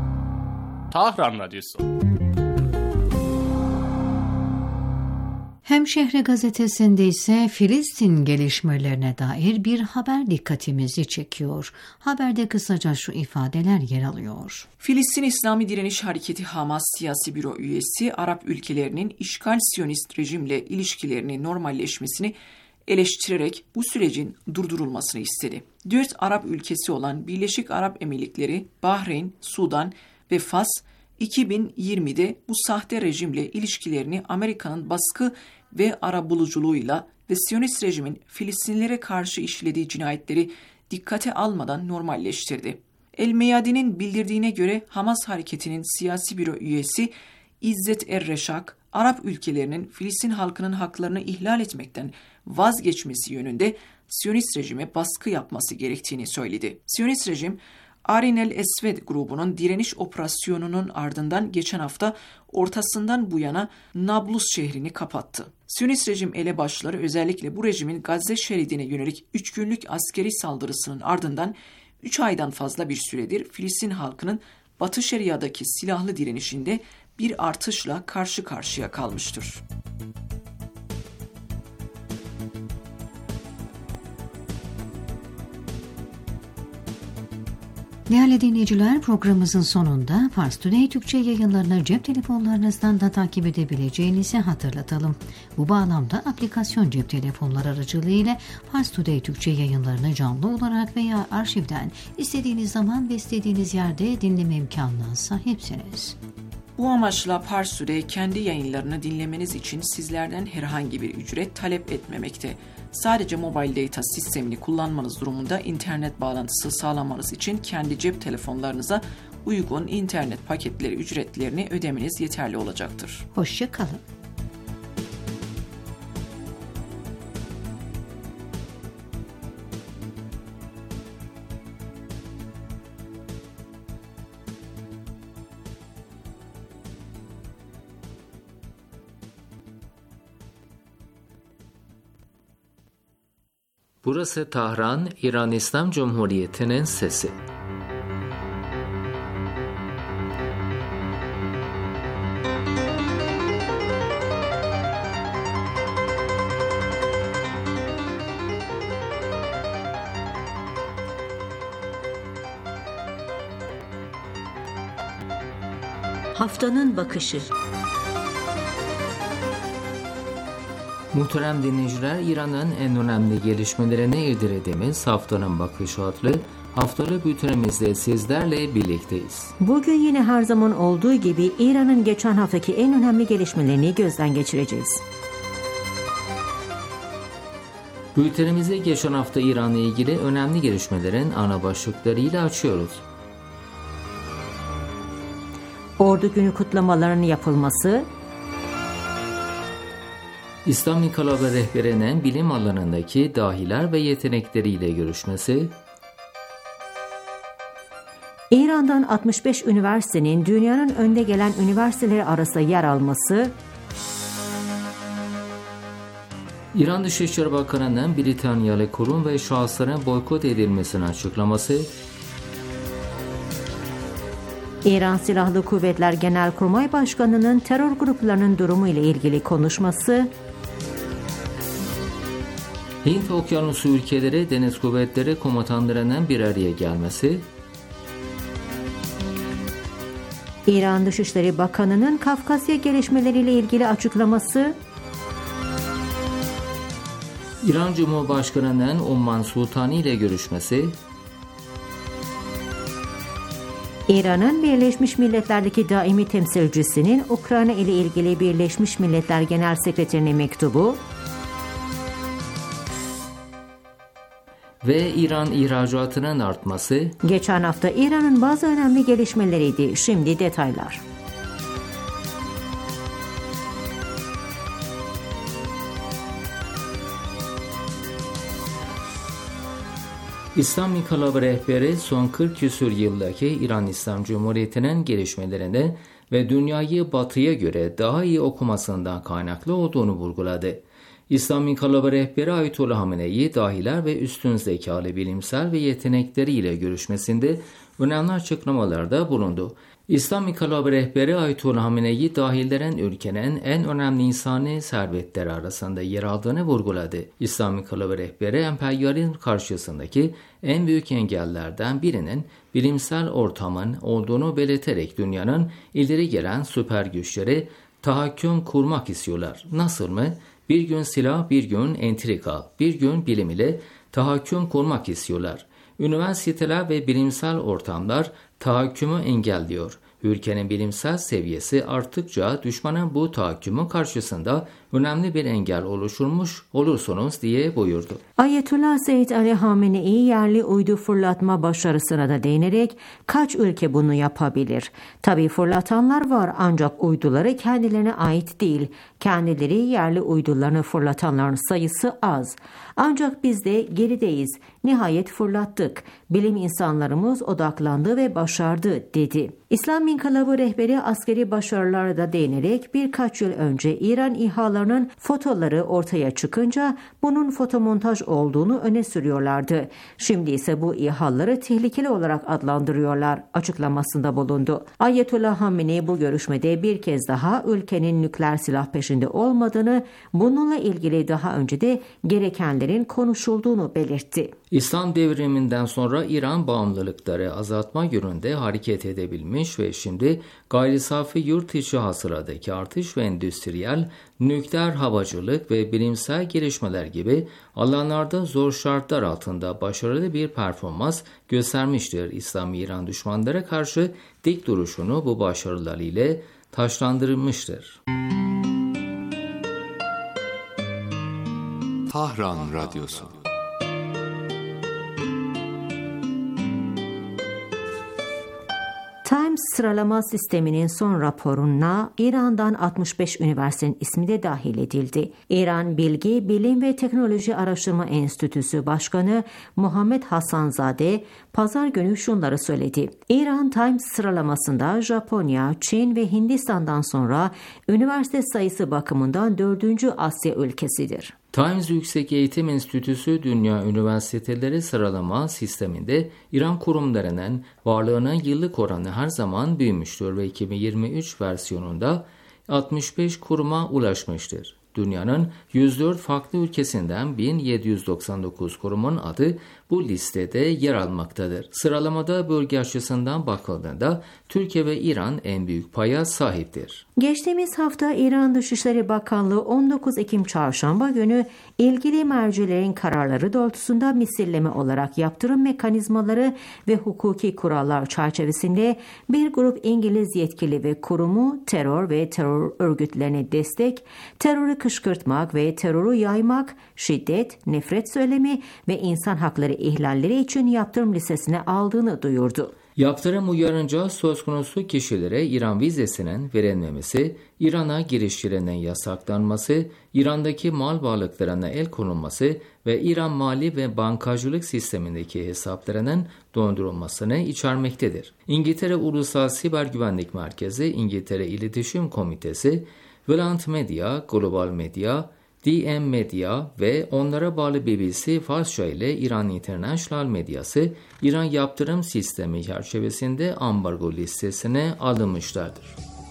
Tahran Radyosu. Hemşehre gazetesinde ise Filistin gelişmelerine dair bir haber dikkatimizi çekiyor. Haberde kısaca şu ifadeler yer alıyor. Filistin İslami Direniş Hareketi Hamas Siyasi Büro üyesi Arap ülkelerinin işgal Siyonist rejimle ilişkilerinin normalleşmesini eleştirerek bu sürecin durdurulmasını istedi. 4 Arap ülkesi olan Birleşik Arap Emirlikleri, Bahreyn, Sudan ve Fas, 2020'de bu sahte rejimle ilişkilerini Amerika'nın baskı ve arabuluculuğuyla ve Siyonist rejimin Filistinlilere karşı işlediği cinayetleri dikkate almadan normalleştirdi. El Meyadi'nin bildirdiğine göre Hamas hareketinin siyasi büro üyesi İzzet Er-Reşak, Arap ülkelerinin Filistin halkının haklarını ihlal etmekten vazgeçmesi yönünde Siyonist rejime baskı yapması gerektiğini söyledi. Siyonist rejim, Arin el-Esved grubunun direniş operasyonunun ardından geçen hafta ortasından bu yana Nablus şehrini kapattı. Siyonist rejim elebaşları özellikle bu rejimin Gazze şeridine yönelik 3 günlük askeri saldırısının ardından 3 aydan fazla bir süredir Filistin halkının Batı Şeria'daki silahlı direnişinde bir artışla karşı karşıya kalmıştır. Değerli dinleyiciler, programımızın sonunda Fars Today Türkçe yayınlarını cep telefonlarınızdan da takip edebileceğinizi hatırlatalım. Bu bağlamda aplikasyon cep telefonları aracılığıyla Fars Today Türkçe yayınlarını canlı olarak veya arşivden istediğiniz zaman ve istediğiniz yerde dinleme imkanına sahipsiniz. Bu amaçla Fars Today kendi yayınlarını dinlemeniz için sizlerden herhangi bir ücret talep etmemekte. Sadece mobile data sistemini kullanmanız durumunda internet bağlantısı sağlamanız için kendi cep telefonlarınıza uygun internet paketleri ücretlerini ödemeniz yeterli olacaktır. Hoşça kalın. Burası Tahran, İran İslam Cumhuriyeti'nin sesi. Haftanın bakışı. Muhterem dinleyiciler, İran'ın en önemli gelişmelerine irdelediğimiz Haftanın Bakışı adlı haftalık bültenimizde sizlerle birlikteyiz. Bugün yine her zaman olduğu gibi İran'ın geçen haftaki en önemli gelişmelerini gözden geçireceğiz. Bültenimizi geçen hafta İran'la ilgili önemli gelişmelerin ana başlıklarıyla açıyoruz. Ordu Günü kutlamalarının yapılması, İslam İnkılabı rehberinin bilim alanındaki dahiler ve yetenekleriyle görüşmesi, İran'dan 65 üniversitenin dünyanın önde gelen üniversiteleri arasında yer alması, İran Dışişleri Bakanı'nın Britanyalı kurum ve şahısların boykot edilmesini açıklaması, İran Silahlı Kuvvetler Genelkurmay Başkanı'nın terör gruplarının durumu ile ilgili konuşması, Hint Okyanusu ülkeleri deniz kuvvetleri komutanlarının bir araya gelmesi, İran Dışişleri Bakanı'nın Kafkasya gelişmeleriyle ilgili açıklaması, İran Cumhurbaşkanı'nın Umman Sultanı ile görüşmesi, İran'ın Birleşmiş Milletler'deki daimi temsilcisinin Ukrayna ile ilgili Birleşmiş Milletler Genel Sekreterine mektubu ve İran ihracatının artması. Geçen hafta İran'ın bazı önemli gelişmeleriydi. Şimdi detaylar. İslam İnkılabı rehberi son 40 küsur yıldaki İran İslam Cumhuriyeti'nin gelişmelerine ve dünyayı batıya göre daha iyi okumasından kaynaklı olduğunu vurguladı. İslam İnkılabı rehberi Ayetullah Hamenei, dahiler ve üstün zekalı bilimsel ve yetenekleriyle görüşmesinde önemli açıklamalarda bulundu. İslam İnkılabı rehberi Ayetullah Hamenei dahillerin ülkenin en önemli insani servetleri arasında yer aldığını vurguladı. İslam İnkılabı rehberi emperyalizm karşısındaki en büyük engellerden birinin bilimsel ortamın olduğunu belirterek dünyanın ileri gelen süper güçleri tahakküm kurmak istiyorlar. Nasıl mı? Bir gün silah, bir gün entrika, bir gün bilim ile tahakküm kurmak istiyorlar. Üniversiteler ve bilimsel ortamlar tahakkümü engelliyor. Ülkenin bilimsel seviyesi arttıkça düşmanın bu tahakkümü karşısında önemli bir engel oluşturmuş olursunuz diye buyurdu. Ayetullah Seyyid Ali Hamenei yerli uydu fırlatma başarısına da değinerek kaç ülke bunu yapabilir? Tabii fırlatanlar var ancak uyduları kendilerine ait değil. Kendileri yerli uydularını fırlatanların sayısı az. Ancak biz de gerideyiz. Nihayet fırlattık. Bilim insanlarımız odaklandı ve başardı dedi. İslam İnkılabı rehberi askeri başarılara da değinerek birkaç yıl önce İran İHA'larının fotoları ortaya çıkınca bunun fotomontaj olduğunu öne sürüyorlardı. Şimdi ise bu İHA'ları tehlikeli olarak adlandırıyorlar açıklamasında bulundu. Ayetullah Hamenei bu görüşmede bir kez daha ülkenin nükleer silah peşinde olmadığını, bununla ilgili daha önce de gerekenlerin konuşulduğunu belirtti. İslam devriminden sonra İran bağımlılıkları azaltma yönünde hareket edebilmiş ve şimdi gayri safi yurt içi hasıladaki artış ve endüstriyel, nükleer havacılık ve bilimsel gelişmeler gibi alanlarda zor şartlar altında başarılı bir performans göstermiştir. İslam İran düşmanlara karşı dik duruşunu bu başarılar ile taşlandırmıştır. Tahran Radyosu. Times sıralama sisteminin son raporuna İran'dan 65 üniversitenin ismi de dahil edildi. İran Bilgi, Bilim ve Teknoloji Araştırma Enstitüsü Başkanı Muhammed Hasanzade pazar günü şunları söyledi. İran Times sıralamasında Japonya, Çin ve Hindistan'dan sonra üniversite sayısı bakımından 4. Asya ülkesidir. Times Yüksek Eğitim Enstitüsü Dünya Üniversiteleri sıralama sisteminde İran kurumlarının varlığının yıllık oranı her zaman büyümüştür ve 2023 versiyonunda 65 kuruma ulaşmıştır. Dünyanın 104 farklı ülkesinden 1799 kurumun adı bu listede yer almaktadır. Sıralamada bölge açısından bakıldığında Türkiye ve İran en büyük paya sahiptir. Geçtiğimiz hafta İran Dışişleri Bakanlığı 19 Ekim Çarşamba günü ilgili mercilerin kararları doğrultusunda misilleme olarak yaptırım mekanizmaları ve hukuki kurallar çerçevesinde bir grup İngiliz yetkili ve kurumu terör ve terör örgütlerine destek, terörü kışkırtmak ve terörü yaymak, şiddet, nefret söylemi ve insan hakları ihlalleri için yaptırım listesine aldığını duyurdu. Yaptırım uyarınca söz konusu kişilere İran vizesinin verilmemesi, İran'a girişlerinin yasaklanması, İran'daki mal varlıklarına el konulması ve İran mali ve bankacılık sistemindeki hesaplarının dondurulmasını içermektedir. İngiltere Ulusal Siber Güvenlik Merkezi, İngiltere İletişim Komitesi, Valant Media, Global Media, DM Media ve onlara bağlı BBC Farsça ile İran International Medyası, İran yaptırım sistemi çerçevesinde ambargo listesine alınmışlardır.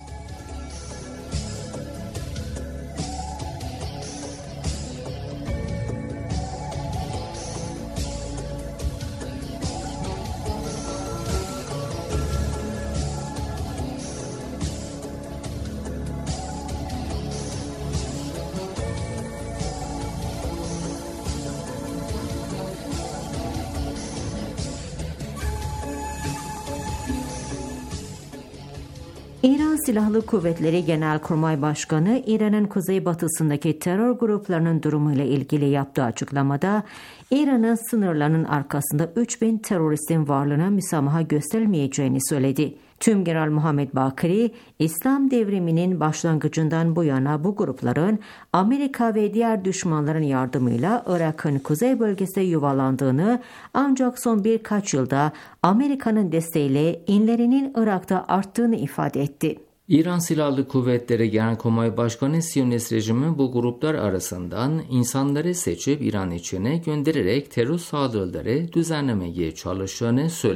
İran Silahlı Kuvvetleri Genelkurmay Başkanı, İran'ın kuzeybatısındaki terör gruplarının durumuyla ilgili yaptığı açıklamada, İran'ın sınırlarının arkasında 3000 teröristin varlığına müsamaha gösterilmeyeceğini söyledi. Tümgeneral Muhammed Bakri, İslam devriminin başlangıcından bu yana bu grupların Amerika ve diğer düşmanların yardımıyla Irak'ın kuzey bölgesinde yuvalandığını, ancak son birkaç yılda Amerika'nın desteğiyle inlerinin Irak'ta arttığını ifade etti. İran Silahlı Kuvvetleri Genelkurmay Başkanı Siyonist rejimi bu gruplar arasından insanları seçip İran içine göndererek terör saldırıları düzenlemeye çalıştığını söyledi.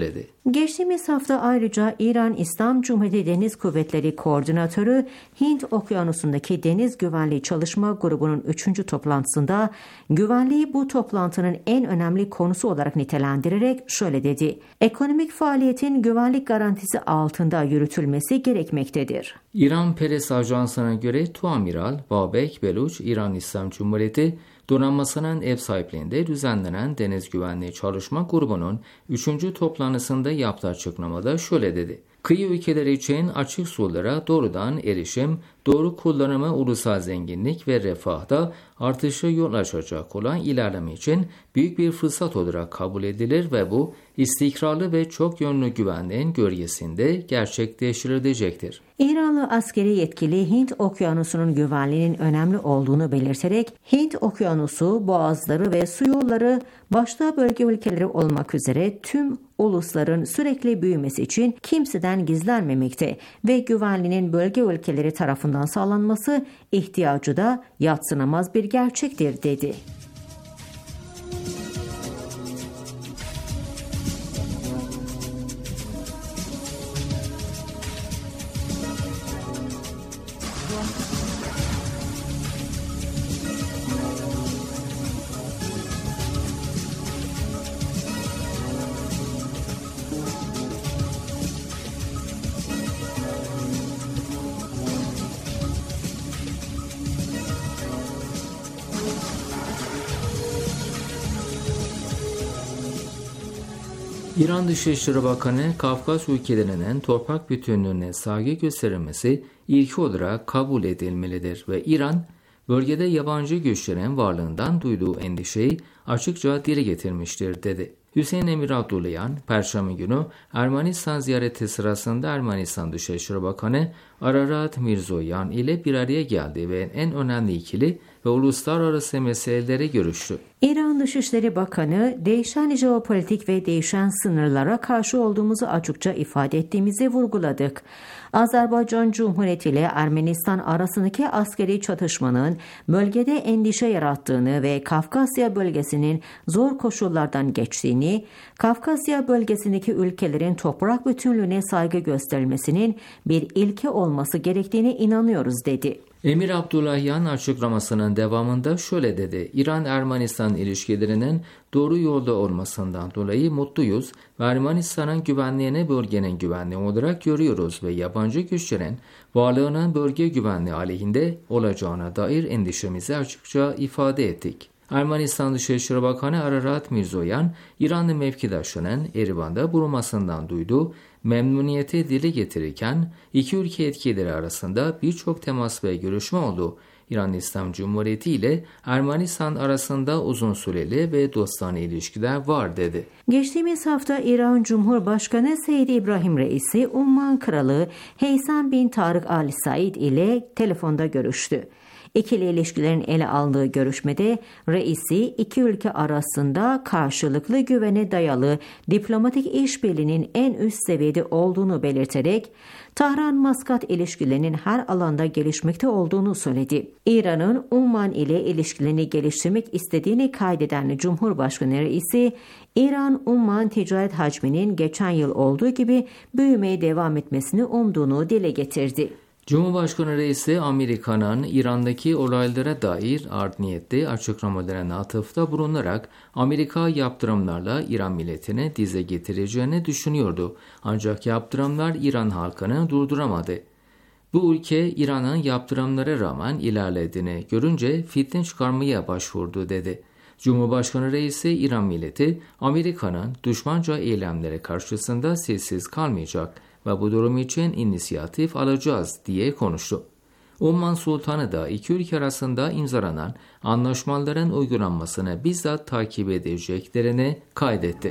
Geçtiğimiz hafta ayrıca İran İslam Cumhuriyeti Deniz Kuvvetleri Koordinatörü Hint Okyanusu'ndaki Deniz Güvenliği Çalışma Grubu'nun 3. toplantısında güvenliği bu toplantının en önemli konusu olarak nitelendirerek şöyle dedi: "Ekonomik faaliyetin güvenlik garantisi altında yürütülmesi gerekmektedir." İran Peres Ajansı'na göre Tuamiral Babek Beluç, İran İslam Cumhuriyeti donanmasının ev sahipliğinde düzenlenen Deniz Güvenliği Çalışma Grubu'nun 3. toplantısında yaptığı açıklamada şöyle dedi: "Kıyı ülkeleri için açık sulara doğrudan erişim, doğru kullanımı ulusal zenginlik ve refahda artışa yol açacak olan ilerleme için büyük bir fırsat olarak kabul edilir ve bu istikrarlı ve çok yönlü güvenliğin gölgesinde gerçekleştirilecektir." İranlı askeri yetkili Hint Okyanusu'nun güvenliğinin önemli olduğunu belirterek Hint Okyanusu, boğazları ve su yolları başta bölge ülkeleri olmak üzere tüm ulusların sürekli büyümesi için kimseden gizlenmemekte ve güvenliğinin bölge ülkeleri tarafından sağlanması ihtiyacı da yadsınamaz bir gerçektir dedi. İran Dışişleri Bakanı, Kafkas ülkelerinin toprak bütünlüğüne saygı gösterilmesi ilki olarak kabul edilmelidir ve İran, bölgede yabancı güçlerin varlığından duyduğu endişeyi açıkça dile getirmiştir dedi. Hüseyin Emir Abdullahian, Perşembe günü Ermenistan ziyareti sırasında Ermenistan Dışişleri Bakanı Ararat Mirzoyan ile bir araya geldi ve en önemli ikili ve uluslararası meseleleri görüştü. İran Dışişleri Bakanı, değişen jeopolitik ve değişen sınırlara karşı olduğumuzu açıkça ifade ettiğimizi vurguladık. Azerbaycan Cumhuriyeti ile Ermenistan arasındaki askeri çatışmanın bölgede endişe yarattığını ve Kafkasya bölgesinin zor koşullardan geçtiğini, Kafkasya bölgesindeki ülkelerin toprak bütünlüğüne saygı gösterilmesinin bir ilke olması gerektiğine inanıyoruz dedi. Emir Abdullahian açıklamasının devamında şöyle dedi: İran-Ermenistan ilişkilerinin doğru yolda olmasından dolayı mutluyuz ve Ermenistan'ın güvenliğini bölgenin güvenliği olarak görüyoruz ve yabancı güçlerin varlığının bölge güvenliği aleyhinde olacağına dair endişemizi açıkça ifade ettik. Ermenistan Dışişleri Bakanı Ararat Mirzoyan, İranlı mevkidaşının Erivan'da bulunmasından duyduğu memnuniyeti dile getirirken iki ülke yetkilileri arasında birçok temas ve görüşme oldu. İran İslam Cumhuriyeti ile Ermenistan arasında uzun süreli ve dostane ilişkiler var dedi. Geçtiğimiz hafta İran Cumhurbaşkanı Seyyid İbrahim Reisi, Umman Kralı Heysam bin Tarık Al Said ile telefonda görüştü. İkili ilişkilerin ele aldığı görüşmede reisi iki ülke arasında karşılıklı güvene dayalı diplomatik işbirliğinin en üst seviyede olduğunu belirterek Tahran-Maskat ilişkilerinin her alanda gelişmekte olduğunu söyledi. İran'ın Umman ile ilişkilerini geliştirmek istediğini kaydeden Cumhurbaşkanı reisi, İran-Umman ticaret hacminin geçen yıl olduğu gibi büyümeye devam etmesini umduğunu dile getirdi. Cumhurbaşkanı Reisi, Amerika'nın İran'daki olaylara dair art niyetli açıklamalarına atıfta bulunarak Amerika yaptırımlarla İran milletini dize getireceğini düşünüyordu. Ancak yaptırımlar İran halkını durduramadı. Bu ülke İran'ın yaptırımlara rağmen ilerlediğini görünce fitne çıkarmaya başvurdu dedi. Cumhurbaşkanı Reisi, İran milleti Amerika'nın düşmanca eylemleri karşısında sessiz kalmayacak ve bu durum için inisiyatif alacağız diye konuştu. Umman Sultanı da iki ülke arasında imzalanan anlaşmaların uygulanmasını bizzat takip edeceklerini kaydetti.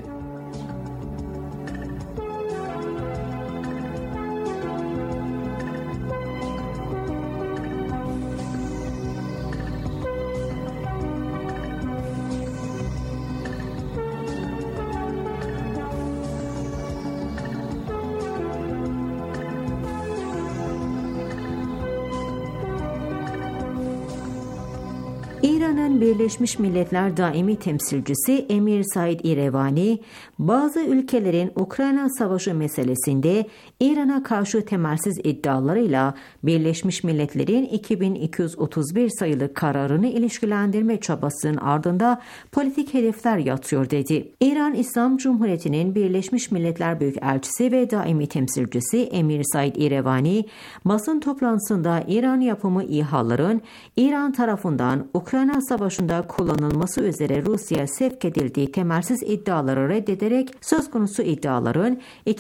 İran'ın Birleşmiş Milletler Daimi Temsilcisi Emir Said İrevani, bazı ülkelerin Ukrayna Savaşı meselesinde İran'a karşı temelsiz iddialarıyla Birleşmiş Milletler'in 2231 sayılı kararını ilişkilendirme çabasının ardında politik hedefler yatıyor dedi. İran İslam Cumhuriyeti'nin Birleşmiş Milletler Büyükelçisi ve Daimi Temsilcisi Emir Said İrevani, basın toplantısında İran yapımı İHA'ların İran tarafından Ukrayna Savaşı'nda kullanılması üzere Rusya'ya sevk edildiği temelsiz iddiaları reddederek söz konusu iddiaların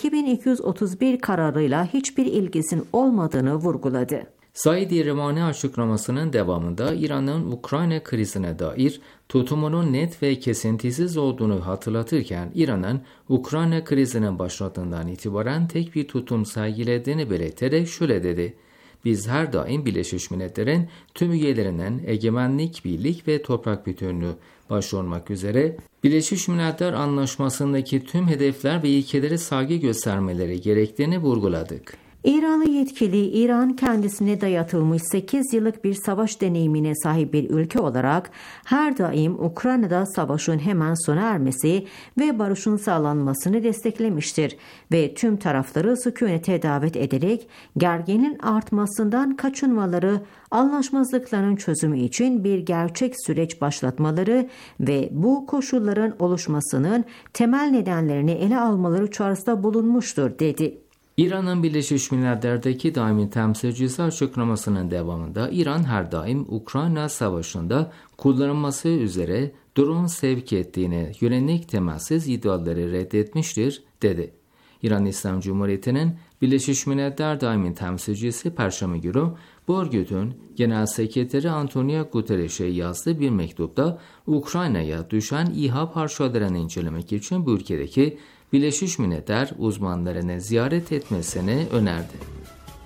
2231 kararıyla hiçbir ilgisinin olmadığını vurguladı. Said İrevani açıklamasının devamında İran'ın Ukrayna krizine dair tutumunun net ve kesintisiz olduğunu hatırlatırken İran'ın Ukrayna krizinin başladığından itibaren tek bir tutum sergilediğini belirterek şöyle dedi: "Biz her daim Birleşmiş Milletler'in tüm üyelerinin egemenlik, birlik ve toprak bütünlüğü başta olmak üzere Birleşmiş Milletler Anlaşması'ndaki tüm hedefler ve ilkelere saygı göstermeleri gerektiğini vurguladık." İranlı yetkili, İran kendisine dayatılmış 8 yıllık bir savaş deneyimine sahip bir ülke olarak her daim Ukrayna'da savaşın hemen sona ermesi ve barışın sağlanmasını desteklemiştir ve tüm tarafları sükunete davet ederek gerginliğin artmasından kaçınmaları, anlaşmazlıkların çözümü için bir gerçek süreç başlatmaları ve bu koşulların oluşmasının temel nedenlerini ele almaları çağrısında bulunmuştur dedi. İran'ın Birleşmiş Milletler'deki daimi temsilcisi açıklamasının devamında İran her daim Ukrayna Savaşı'nda kullanılması üzere drone sevk ettiğine yönelik temelsiz iddiaları reddetmiştir dedi. İran İslam Cumhuriyeti'nin Birleşmiş Milletler daimi temsilcisi Perşembe günü bu örgütün Genel Sekreteri Antonio Guterres'e yazdığı bir mektupta Ukrayna'ya düşen İHA parçalarını incelemek için bu ülkedeki Birleşmiş Milletler uzmanlarını ziyaret etmesini önerdi.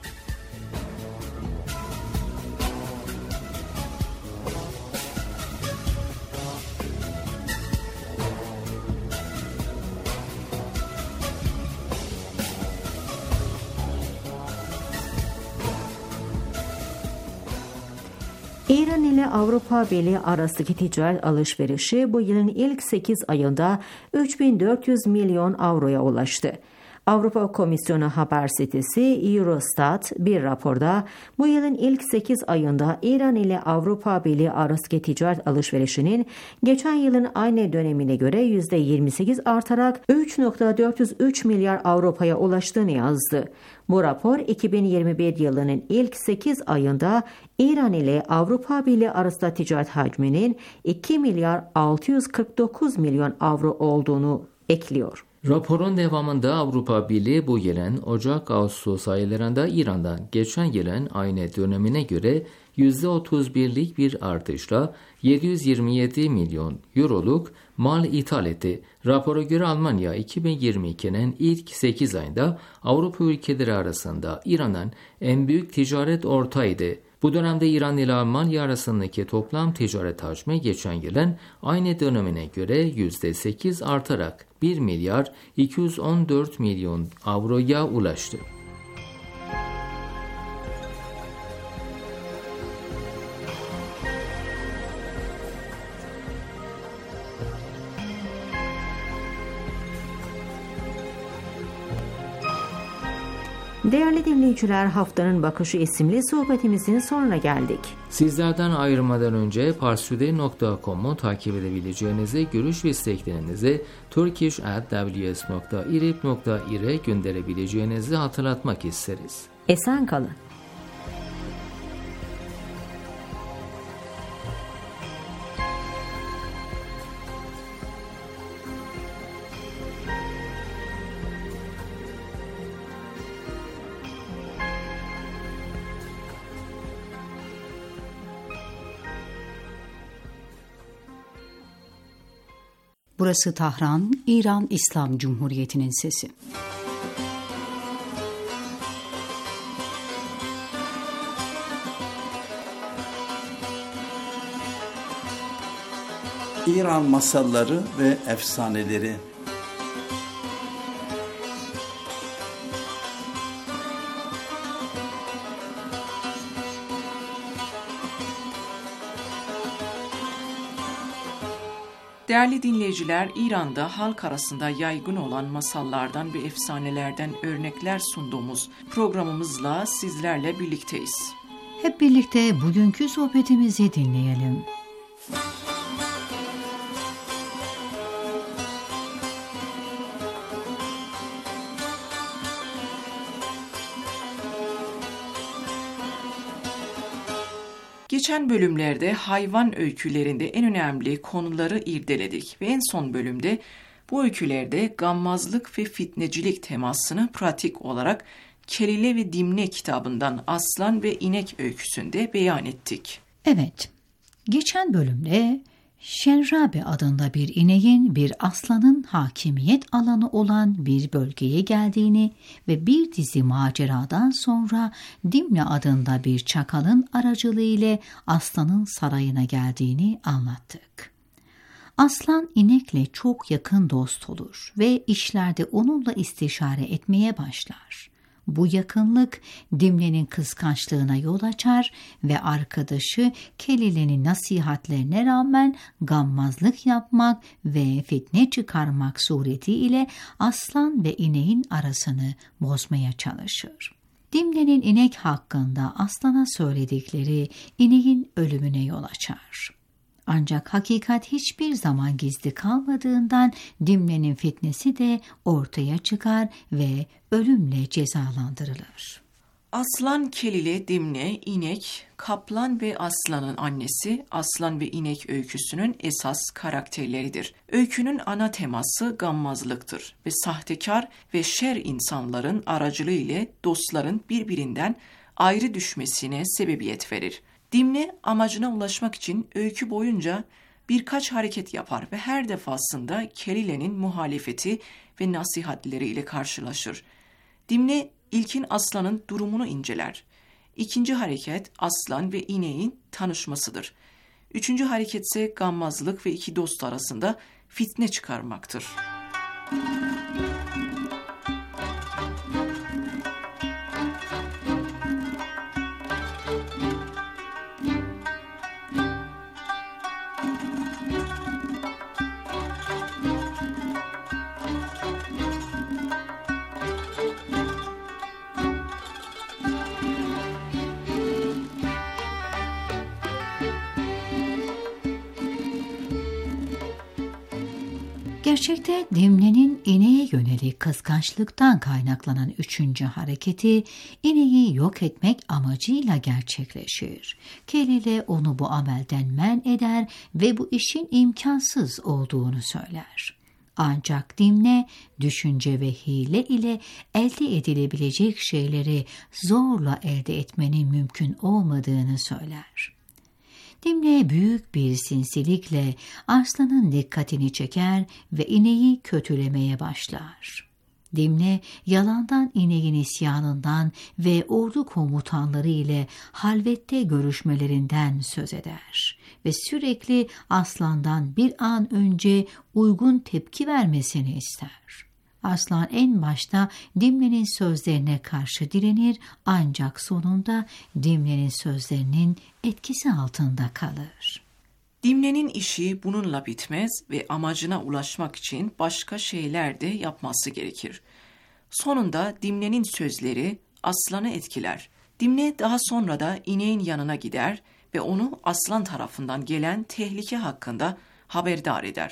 İran ile Avrupa Birliği arasındaki ticaret alışverişi bu yılın ilk 8 ayında 3.400 milyon avroya ulaştı. Avrupa Komisyonu haber sitesi Eurostat bir raporda bu yılın ilk 8 ayında İran ile Avrupa Birliği arasındaki ticaret alışverişinin geçen yılın aynı dönemine göre %28 artarak 3.403 milyar Avrupa'ya ulaştığını yazdı. Bu rapor 2021 yılının ilk 8 ayında İran ile Avrupa Birliği arasında ticaret hacminin 2 milyar 649 milyon avro olduğunu ekliyor. Raporun devamında Avrupa Birliği bu yılın Ocak-Ağustos aylarında İran'dan geçen yılın aynı dönemine göre %31'lik bir artışla 727 milyon euroluk mal ithal etti. Rapora göre Almanya 2022'nin ilk 8 ayında Avrupa ülkeleri arasında İran'ın en büyük ticaret ortağıydı. Bu dönemde İran ile Almanya arasındaki toplam ticaret hacmi geçen yılın aynı dönemine göre %8 artarak 1 milyar 214 milyon avroya ulaştı. Değerli dinleyiciler, Haftanın Bakışı isimli sohbetimizin sonuna geldik. Sizlerden ayrılmadan önce parstoday.com'u takip edebileceğinizi, görüş ve isteklerinizi turkish@ws.irib.ir'e gönderebileceğinizi hatırlatmak isteriz. Esen kalın. Burası Tahran, İran İslam Cumhuriyeti'nin sesi. İran masalları ve efsaneleri. Değerli dinleyiciler, İran'da halk arasında yaygın olan masallardan ve efsanelerden örnekler sunduğumuz programımızla sizlerle birlikteyiz. Hep birlikte bugünkü sohbetimizi dinleyelim. Geçen bölümlerde hayvan öykülerinde en önemli konuları irdeledik ve en son bölümde bu öykülerde gammazlık ve fitnecilik temasını pratik olarak Kelile ve Dimne kitabından Aslan ve İnek öyküsünde beyan ettik. Evet, geçen bölümde Şenrabe adında bir ineğin bir aslanın hakimiyet alanı olan bir bölgeye geldiğini ve bir dizi maceradan sonra Dimne adında bir çakalın aracılığıyla aslanın sarayına geldiğini anlattık. Aslan inekle çok yakın dost olur ve işlerde onunla istişare etmeye başlar. Bu yakınlık Dimne'nin kıskançlığına yol açar ve arkadaşı Kelile'nin nasihatlerine rağmen gammazlık yapmak ve fitne çıkarmak suretiyle aslan ve ineğin arasını bozmaya çalışır. Dimne'nin inek hakkında aslana söyledikleri ineğin ölümüne yol açar. Ancak hakikat hiçbir zaman gizli kalmadığından Dimne'nin fitnesi de ortaya çıkar ve ölümle cezalandırılır. Aslan, Kelile, Dimne, inek, kaplan ve aslanın annesi Aslan ve İnek öyküsünün esas karakterleridir. Öykünün ana teması gammazlıktır ve sahtekar ve şer insanların aracılığı ile dostların birbirinden ayrı düşmesine sebebiyet verir. Dimne amacına ulaşmak için öykü boyunca birkaç hareket yapar ve her defasında Kelile'nin muhalefeti ve nasihatleriyle karşılaşır. Dimne ilkin aslanın durumunu inceler. İkinci hareket aslan ve ineğin tanışmasıdır. Üçüncü hareket ise gammazlık ve iki dost arasında fitne çıkarmaktır. Gerçekte Dimne'nin ineğe yönelik kıskançlıktan kaynaklanan üçüncü hareketi ineği yok etmek amacıyla gerçekleşir. Kelile onu bu amelden men eder ve bu işin imkansız olduğunu söyler. Ancak Dimne düşünce ve hile ile elde edilebilecek şeyleri zorla elde etmenin mümkün olmadığını söyler. Dimne büyük bir sinsilikle aslanın dikkatini çeker ve ineği kötülemeye başlar. Dimne yalandan ineğin isyanından ve ordu komutanları ile halvette görüşmelerinden söz eder ve sürekli aslandan bir an önce uygun tepki vermesini ister. Aslan en başta Dimne'nin sözlerine karşı direnir ancak sonunda Dimne'nin sözlerinin etkisi altında kalır. Dimne'nin işi bununla bitmez ve amacına ulaşmak için başka şeyler de yapması gerekir. Sonunda Dimne'nin sözleri aslanı etkiler. Dimne daha sonra da ineğin yanına gider ve onu aslan tarafından gelen tehlike hakkında haberdar eder.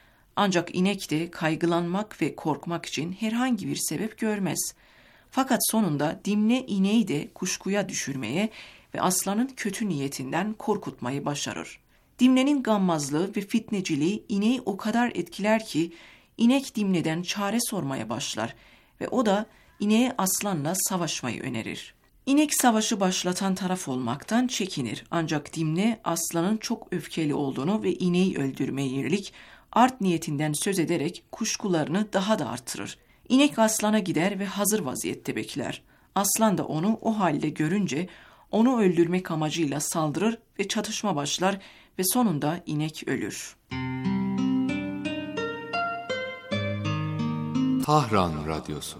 Ancak inek de kaygılanmak ve korkmak için herhangi bir sebep görmez. Fakat sonunda Dimne ineği de kuşkuya düşürmeye ve aslanın kötü niyetinden korkutmayı başarır. Dimne'nin gammazlığı ve fitneciliği ineği o kadar etkiler ki inek Dimne'den çare sormaya başlar ve o da ineğe aslanla savaşmayı önerir. İnek savaşı başlatan taraf olmaktan çekinir ancak Dimne aslanın çok öfkeli olduğunu ve ineği öldürmeye yönelik art niyetinden söz ederek kuşkularını daha da artırır. İnek aslana gider ve hazır vaziyette bekler. Aslan da onu o halde görünce onu öldürmek amacıyla saldırır ve çatışma başlar ve sonunda inek ölür. Tahran Radyosu.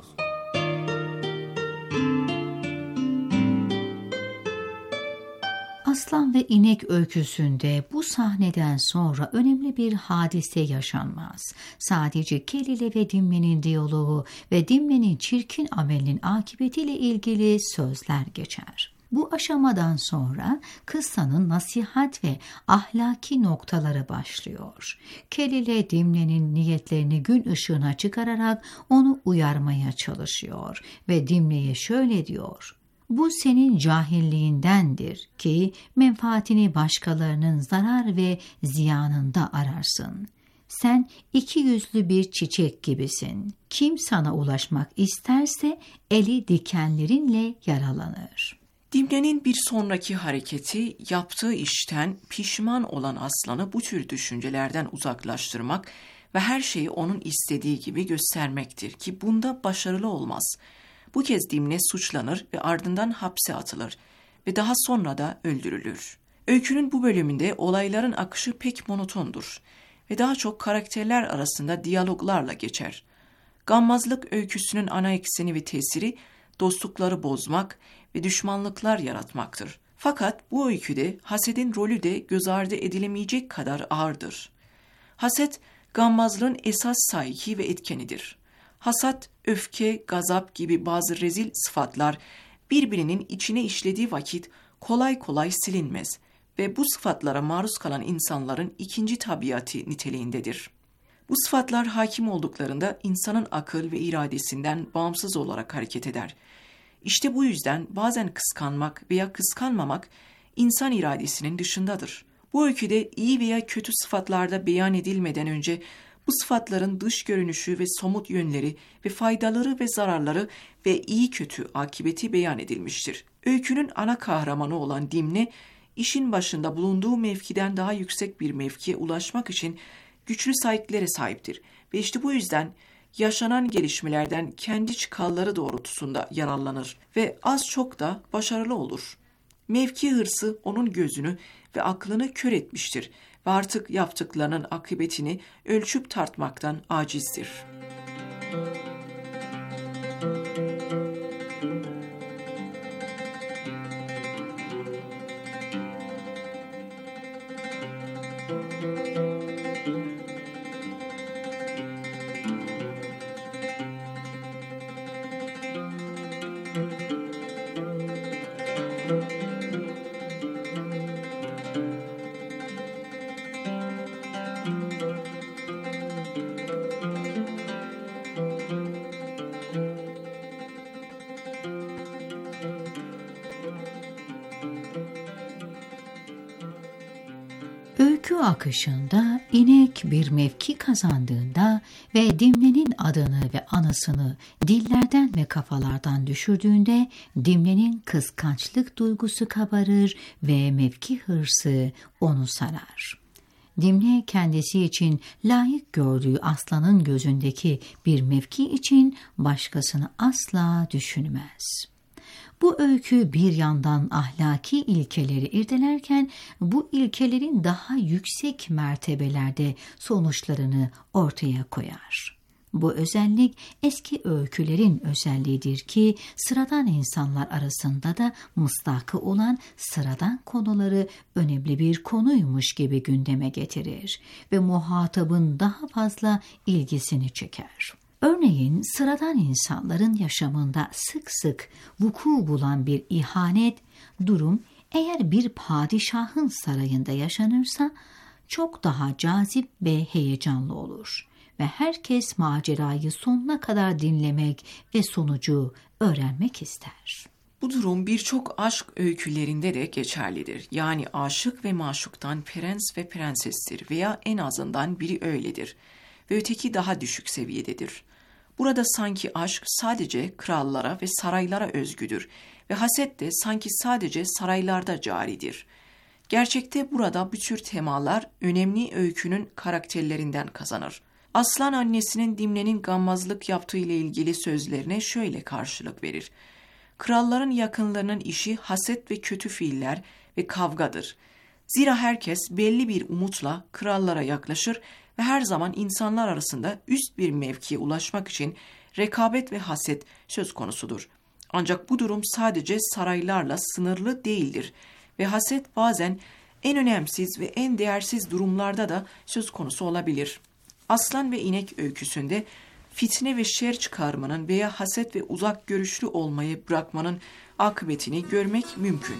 Aslan ve inek öyküsünde bu sahneden sonra önemli bir hadise yaşanmaz. Sadece Kelile ve Dimne'nin diyaloğu ve Dimne'nin çirkin amelinin akıbetiyle ilgili sözler geçer. Bu aşamadan sonra kıssanın nasihat ve ahlaki noktaları başlıyor. Kelile Dimne'nin niyetlerini gün ışığına çıkararak onu uyarmaya çalışıyor ve Dimne'ye şöyle diyor: "Bu senin cahilliğindendir ki menfaatini başkalarının zarar ve ziyanında ararsın. Sen iki yüzlü bir çiçek gibisin. Kim sana ulaşmak isterse eli dikenlerinle yaralanır." Dimne'nin bir sonraki hareketi yaptığı işten pişman olan aslanı bu tür düşüncelerden uzaklaştırmak ve her şeyi onun istediği gibi göstermektir ki bunda başarılı olmaz. Bu kez Dimne suçlanır ve ardından hapse atılır ve daha sonra da öldürülür. Öykünün bu bölümünde olayların akışı pek monotondur ve daha çok karakterler arasında diyaloglarla geçer. Gammazlık öyküsünün ana ekseni ve tesiri dostlukları bozmak ve düşmanlıklar yaratmaktır. Fakat bu öyküde hasedin rolü de göz ardı edilemeyecek kadar ağırdır. Haset, gammazlığın esas saiki ve etkenidir. Hasat, öfke, gazap gibi bazı rezil sıfatlar birbirinin içine işlediği vakit kolay kolay silinmez ve bu sıfatlara maruz kalan insanların ikinci tabiatı niteliğindedir. Bu sıfatlar hakim olduklarında insanın akıl ve iradesinden bağımsız olarak hareket eder. İşte bu yüzden bazen kıskanmak veya kıskanmamak insan iradesinin dışındadır. Bu öyküde iyi veya kötü sıfatlarda beyan edilmeden önce bu sıfatların dış görünüşü ve somut yönleri ve faydaları ve zararları ve iyi kötü akıbeti beyan edilmiştir. Öykünün ana kahramanı olan Dimne, işin başında bulunduğu mevkiden daha yüksek bir mevkiye ulaşmak için güçlü sahiklere sahiptir ve işte bu yüzden yaşanan gelişmelerden kendi çıkarları doğrultusunda yararlanır ve az çok da başarılı olur. Mevki hırsı onun gözünü ve aklını kör etmiştir ve artık yaptıklarının akıbetini ölçüp tartmaktan acizdir. Öykü akışında inek bir mevki kazandığında ve Dimne'nin adını ve anısını dillerden ve kafalardan düşürdüğünde Dimne'nin kıskançlık duygusu kabarır ve mevki hırsı onu sarar. Dimne kendisi için layık gördüğü aslanın gözündeki bir mevki için başkasını asla düşünmez. Bu öykü bir yandan ahlaki ilkeleri irdelerken bu ilkelerin daha yüksek mertebelerde sonuçlarını ortaya koyar. Bu özellik eski öykülerin özelliğidir ki sıradan insanlar arasında da mısdakı olan sıradan konuları önemli bir konuymuş gibi gündeme getirir ve muhatabın daha fazla ilgisini çeker. Örneğin sıradan insanların yaşamında sık sık vuku bulan bir ihanet durum eğer bir padişahın sarayında yaşanırsa çok daha cazip ve heyecanlı olur ve herkes macerayı sonuna kadar dinlemek ve sonucu öğrenmek ister. Bu durum birçok aşk öykülerinde de geçerlidir. Yani aşık ve maşuktan prens ve prensestir veya en azından biri öyledir ve öteki daha düşük seviyededir. Burada sanki aşk sadece krallara ve saraylara özgüdür ve haset de sanki sadece saraylarda caridir. Gerçekte burada bu tür temalar önemli öykünün karakterlerinden kazanır. Aslan annesinin Dimne'nin gammazlık yaptığı ile ilgili sözlerine şöyle karşılık verir. Kralların yakınlarının işi haset ve kötü fiiller ve kavgadır. Zira herkes belli bir umutla krallara yaklaşır ve her zaman insanlar arasında üst bir mevkiye ulaşmak için rekabet ve haset söz konusudur. Ancak bu durum sadece saraylarla sınırlı değildir ve haset bazen en önemsiz ve en değersiz durumlarda da söz konusu olabilir. Aslan ve inek öyküsünde fitne ve şer çıkarmanın veya haset ve uzak görüşlü olmayı bırakmanın akıbetini görmek mümkün.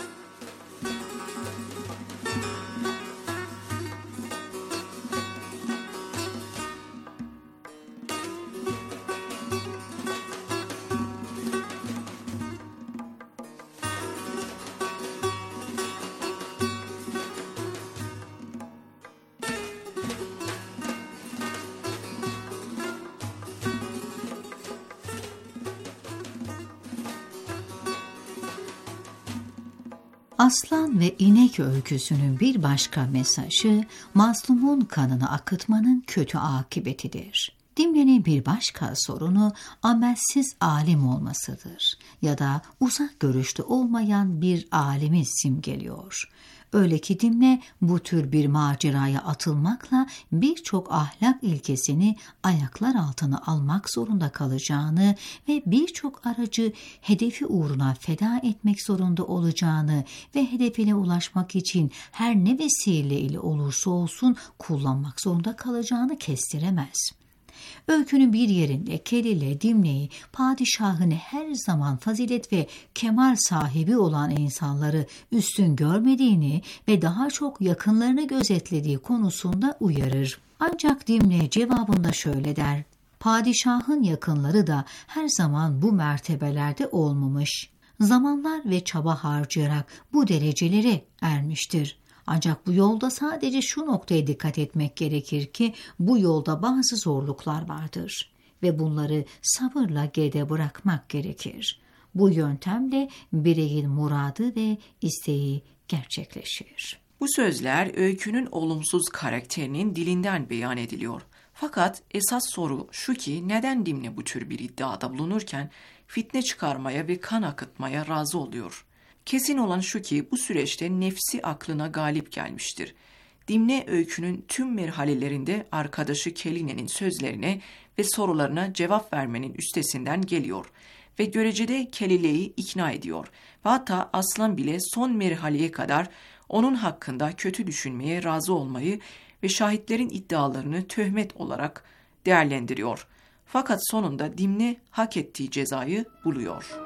Aslan ve inek öyküsünün bir başka mesajı, mazlumun kanını akıtmanın kötü akıbetidir. Dimne'nin bir başka sorunu amelsiz alim olmasıdır ya da uzak görüşlü olmayan bir alimi simgeliyor. Öyle ki Dimne bu tür bir maceraya atılmakla birçok ahlak ilkesini ayaklar altına almak zorunda kalacağını ve birçok aracı hedefi uğruna feda etmek zorunda olacağını ve hedefine ulaşmak için her ne vesile ile olursa olsun kullanmak zorunda kalacağını kestiremez. Öykünün bir yerinde Kelile Dimne'yi padişahını her zaman fazilet ve kemal sahibi olan insanları üstün görmediğini ve daha çok yakınlarını gözetlediği konusunda uyarır. Ancak Dimne cevabında şöyle der: padişahın yakınları da her zaman bu mertebelerde olmamış. Zamanlar ve çaba harcayarak bu derecelere ermiştir. Ancak bu yolda sadece şu noktaya dikkat etmek gerekir ki bu yolda bazı zorluklar vardır ve bunları sabırla geride bırakmak gerekir. Bu yöntemle bireyin muradı ve isteği gerçekleşir. Bu sözler öykünün olumsuz karakterinin dilinden beyan ediliyor. Fakat esas soru şu ki neden Dimne bu tür bir iddiada bulunurken fitne çıkarmaya ve kan akıtmaya razı oluyor? Kesin olan şu ki bu süreçte nefsi aklına galip gelmiştir. Dimne öykünün tüm merhalelerinde arkadaşı Keline'nin sözlerine ve sorularına cevap vermenin üstesinden geliyor ve görecede Kelile'yi ikna ediyor. Ve hatta Aslan bile son merhaleye kadar onun hakkında kötü düşünmeye razı olmayı ve şahitlerin iddialarını töhmet olarak değerlendiriyor. Fakat sonunda Dimne hak ettiği cezayı buluyor.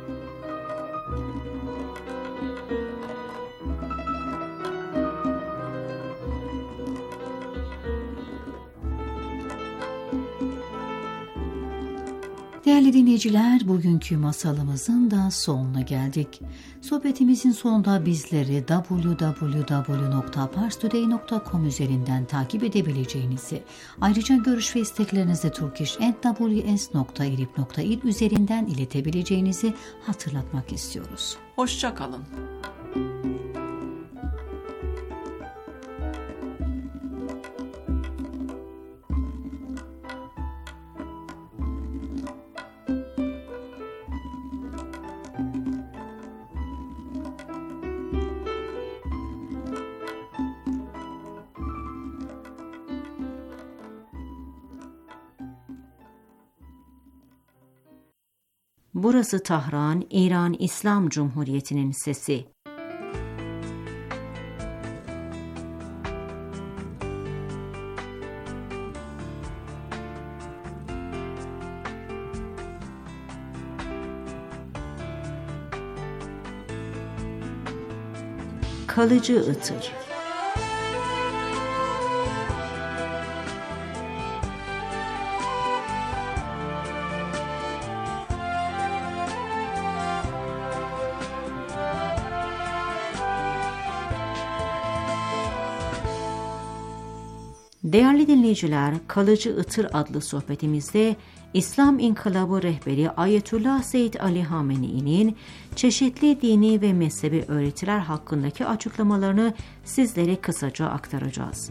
Değerli dinleyiciler, bugünkü masalımızın da sonuna geldik. Sohbetimizin sonunda bizleri www.parstoday.com üzerinden takip edebileceğinizi, ayrıca görüş ve isteklerinizi turkish@ws.irib.il üzerinden iletebileceğinizi hatırlatmak istiyoruz. Hoşça kalın. Burası Tahran, İran İslam Cumhuriyeti'nin sesi. Kalıcı ıtır. Değerli dinleyiciler, Kalıcı Itır adlı sohbetimizde İslam İnkılabı rehberi Ayetullah Seyyid Ali Hamenei'nin çeşitli dini ve mezhebi öğretiler hakkındaki açıklamalarını sizlere kısaca aktaracağız.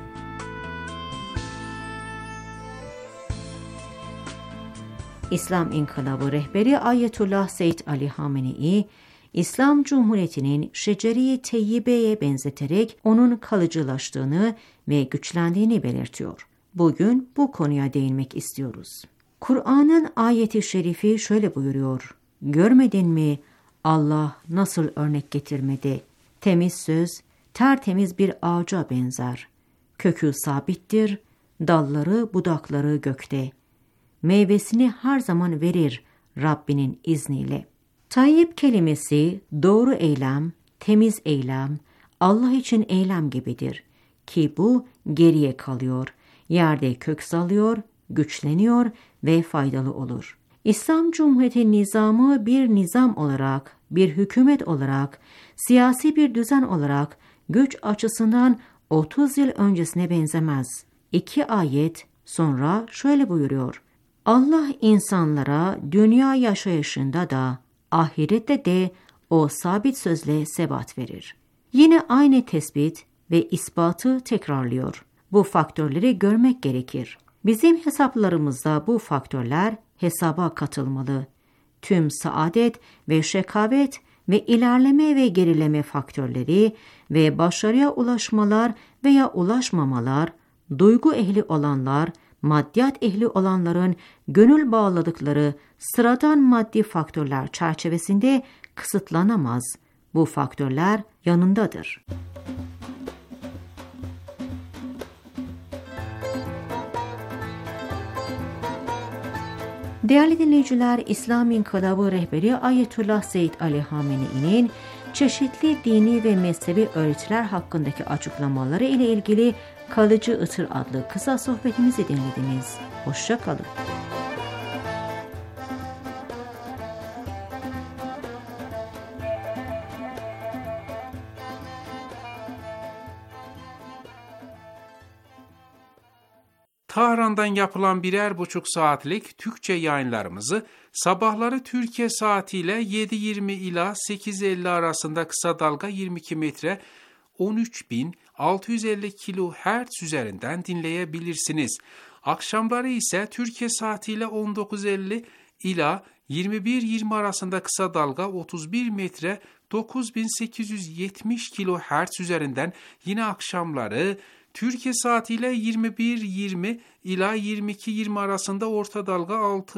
İslam İnkılabı rehberi Ayetullah Seyyid Ali Hamenei, İslam Cumhuriyeti'nin şeceri teyyibeye benzeterek onun kalıcılaştığını ve güçlendiğini belirtiyor. Bugün bu konuya değinmek istiyoruz. Kur'an'ın ayeti şerifi şöyle buyuruyor: "Görmedin mi Allah nasıl örnek getirmedi? Temiz söz, tertemiz bir ağaca benzer. Kökü sabittir, dalları, budakları gökte. Meyvesini her zaman verir Rabbinin izniyle. Tayyip kelimesi doğru eylem, temiz eylem, Allah için eylem gibidir. Ki bu geriye kalıyor, yerde kök salıyor, güçleniyor ve faydalı olur. İslam Cumhuriyeti nizamı bir nizam olarak, bir hükümet olarak, siyasi bir düzen olarak güç açısından 30 yıl öncesine benzemez. 2 ayet sonra şöyle buyuruyor. Allah insanlara dünya yaşayışında da, ahirette de o sabit sözle sebat verir. Yine aynı tespit ve ispatı tekrarlıyor. Bu faktörleri görmek gerekir. Bizim hesaplarımızda bu faktörler hesaba katılmalı. Tüm saadet ve şekavet ve ilerleme ve gerileme faktörleri ve başarıya ulaşmalar veya ulaşmamalar, duygu ehli olanlar, maddiyat ehli olanların gönül bağladıkları sıradan maddi faktörler çerçevesinde kısıtlanamaz. Bu faktörler yanındadır. Değerli dinleyiciler, İslam İnkılabı rehberi Ayetullah Seyyid Ali Hamenei'nin çeşitli dini ve mezhebi öğretiler hakkındaki açıklamaları ile ilgili Kalıcı Itır adlı kısa sohbetimizi dinlediniz. Hoşça kalın. Tahran'dan yapılan 1,5 saatlik Türkçe yayınlarımızı sabahları Türkiye saatiyle 7:20 ila 8:50 arasında kısa dalga 22 metre 13.650 kHz üzerinden dinleyebilirsiniz. Akşamları ise Türkiye saatiyle 19:50 ila 21:20 arasında kısa dalga 31 metre 9.870 kHz üzerinden, yine akşamları Türkiye saatiyle 21:20 ila 22:20 arasında orta dalga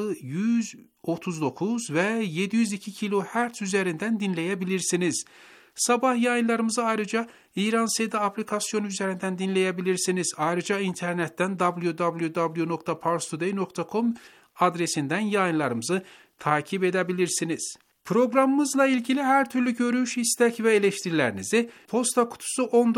639 ve 702 kHz üzerinden dinleyebilirsiniz. Sabah yayınlarımızı ayrıca İran Seda aplikasyonu üzerinden dinleyebilirsiniz. Ayrıca internetten www.parstoday.com adresinden yayınlarımızı takip edebilirsiniz. Programımızla ilgili her türlü görüş, istek ve eleştirilerinizi posta kutusu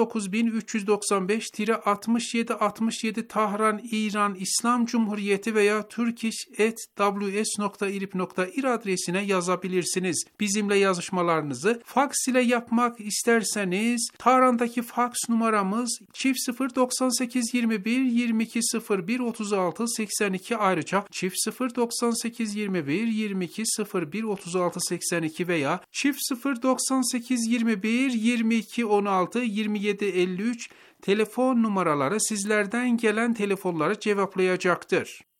19395-6767 Tahran, İran İslam Cumhuriyeti veya turkish@ws.irib.ir adresine yazabilirsiniz. Bizimle yazışmalarınızı faks ile yapmak isterseniz Tahran'daki faks numaramız 09821 2201 36 82, ayrıca 09821 2201 36 82 veya 09821 22 16 27 53 telefon numaraları sizlerden gelen telefonları cevaplayacaktır.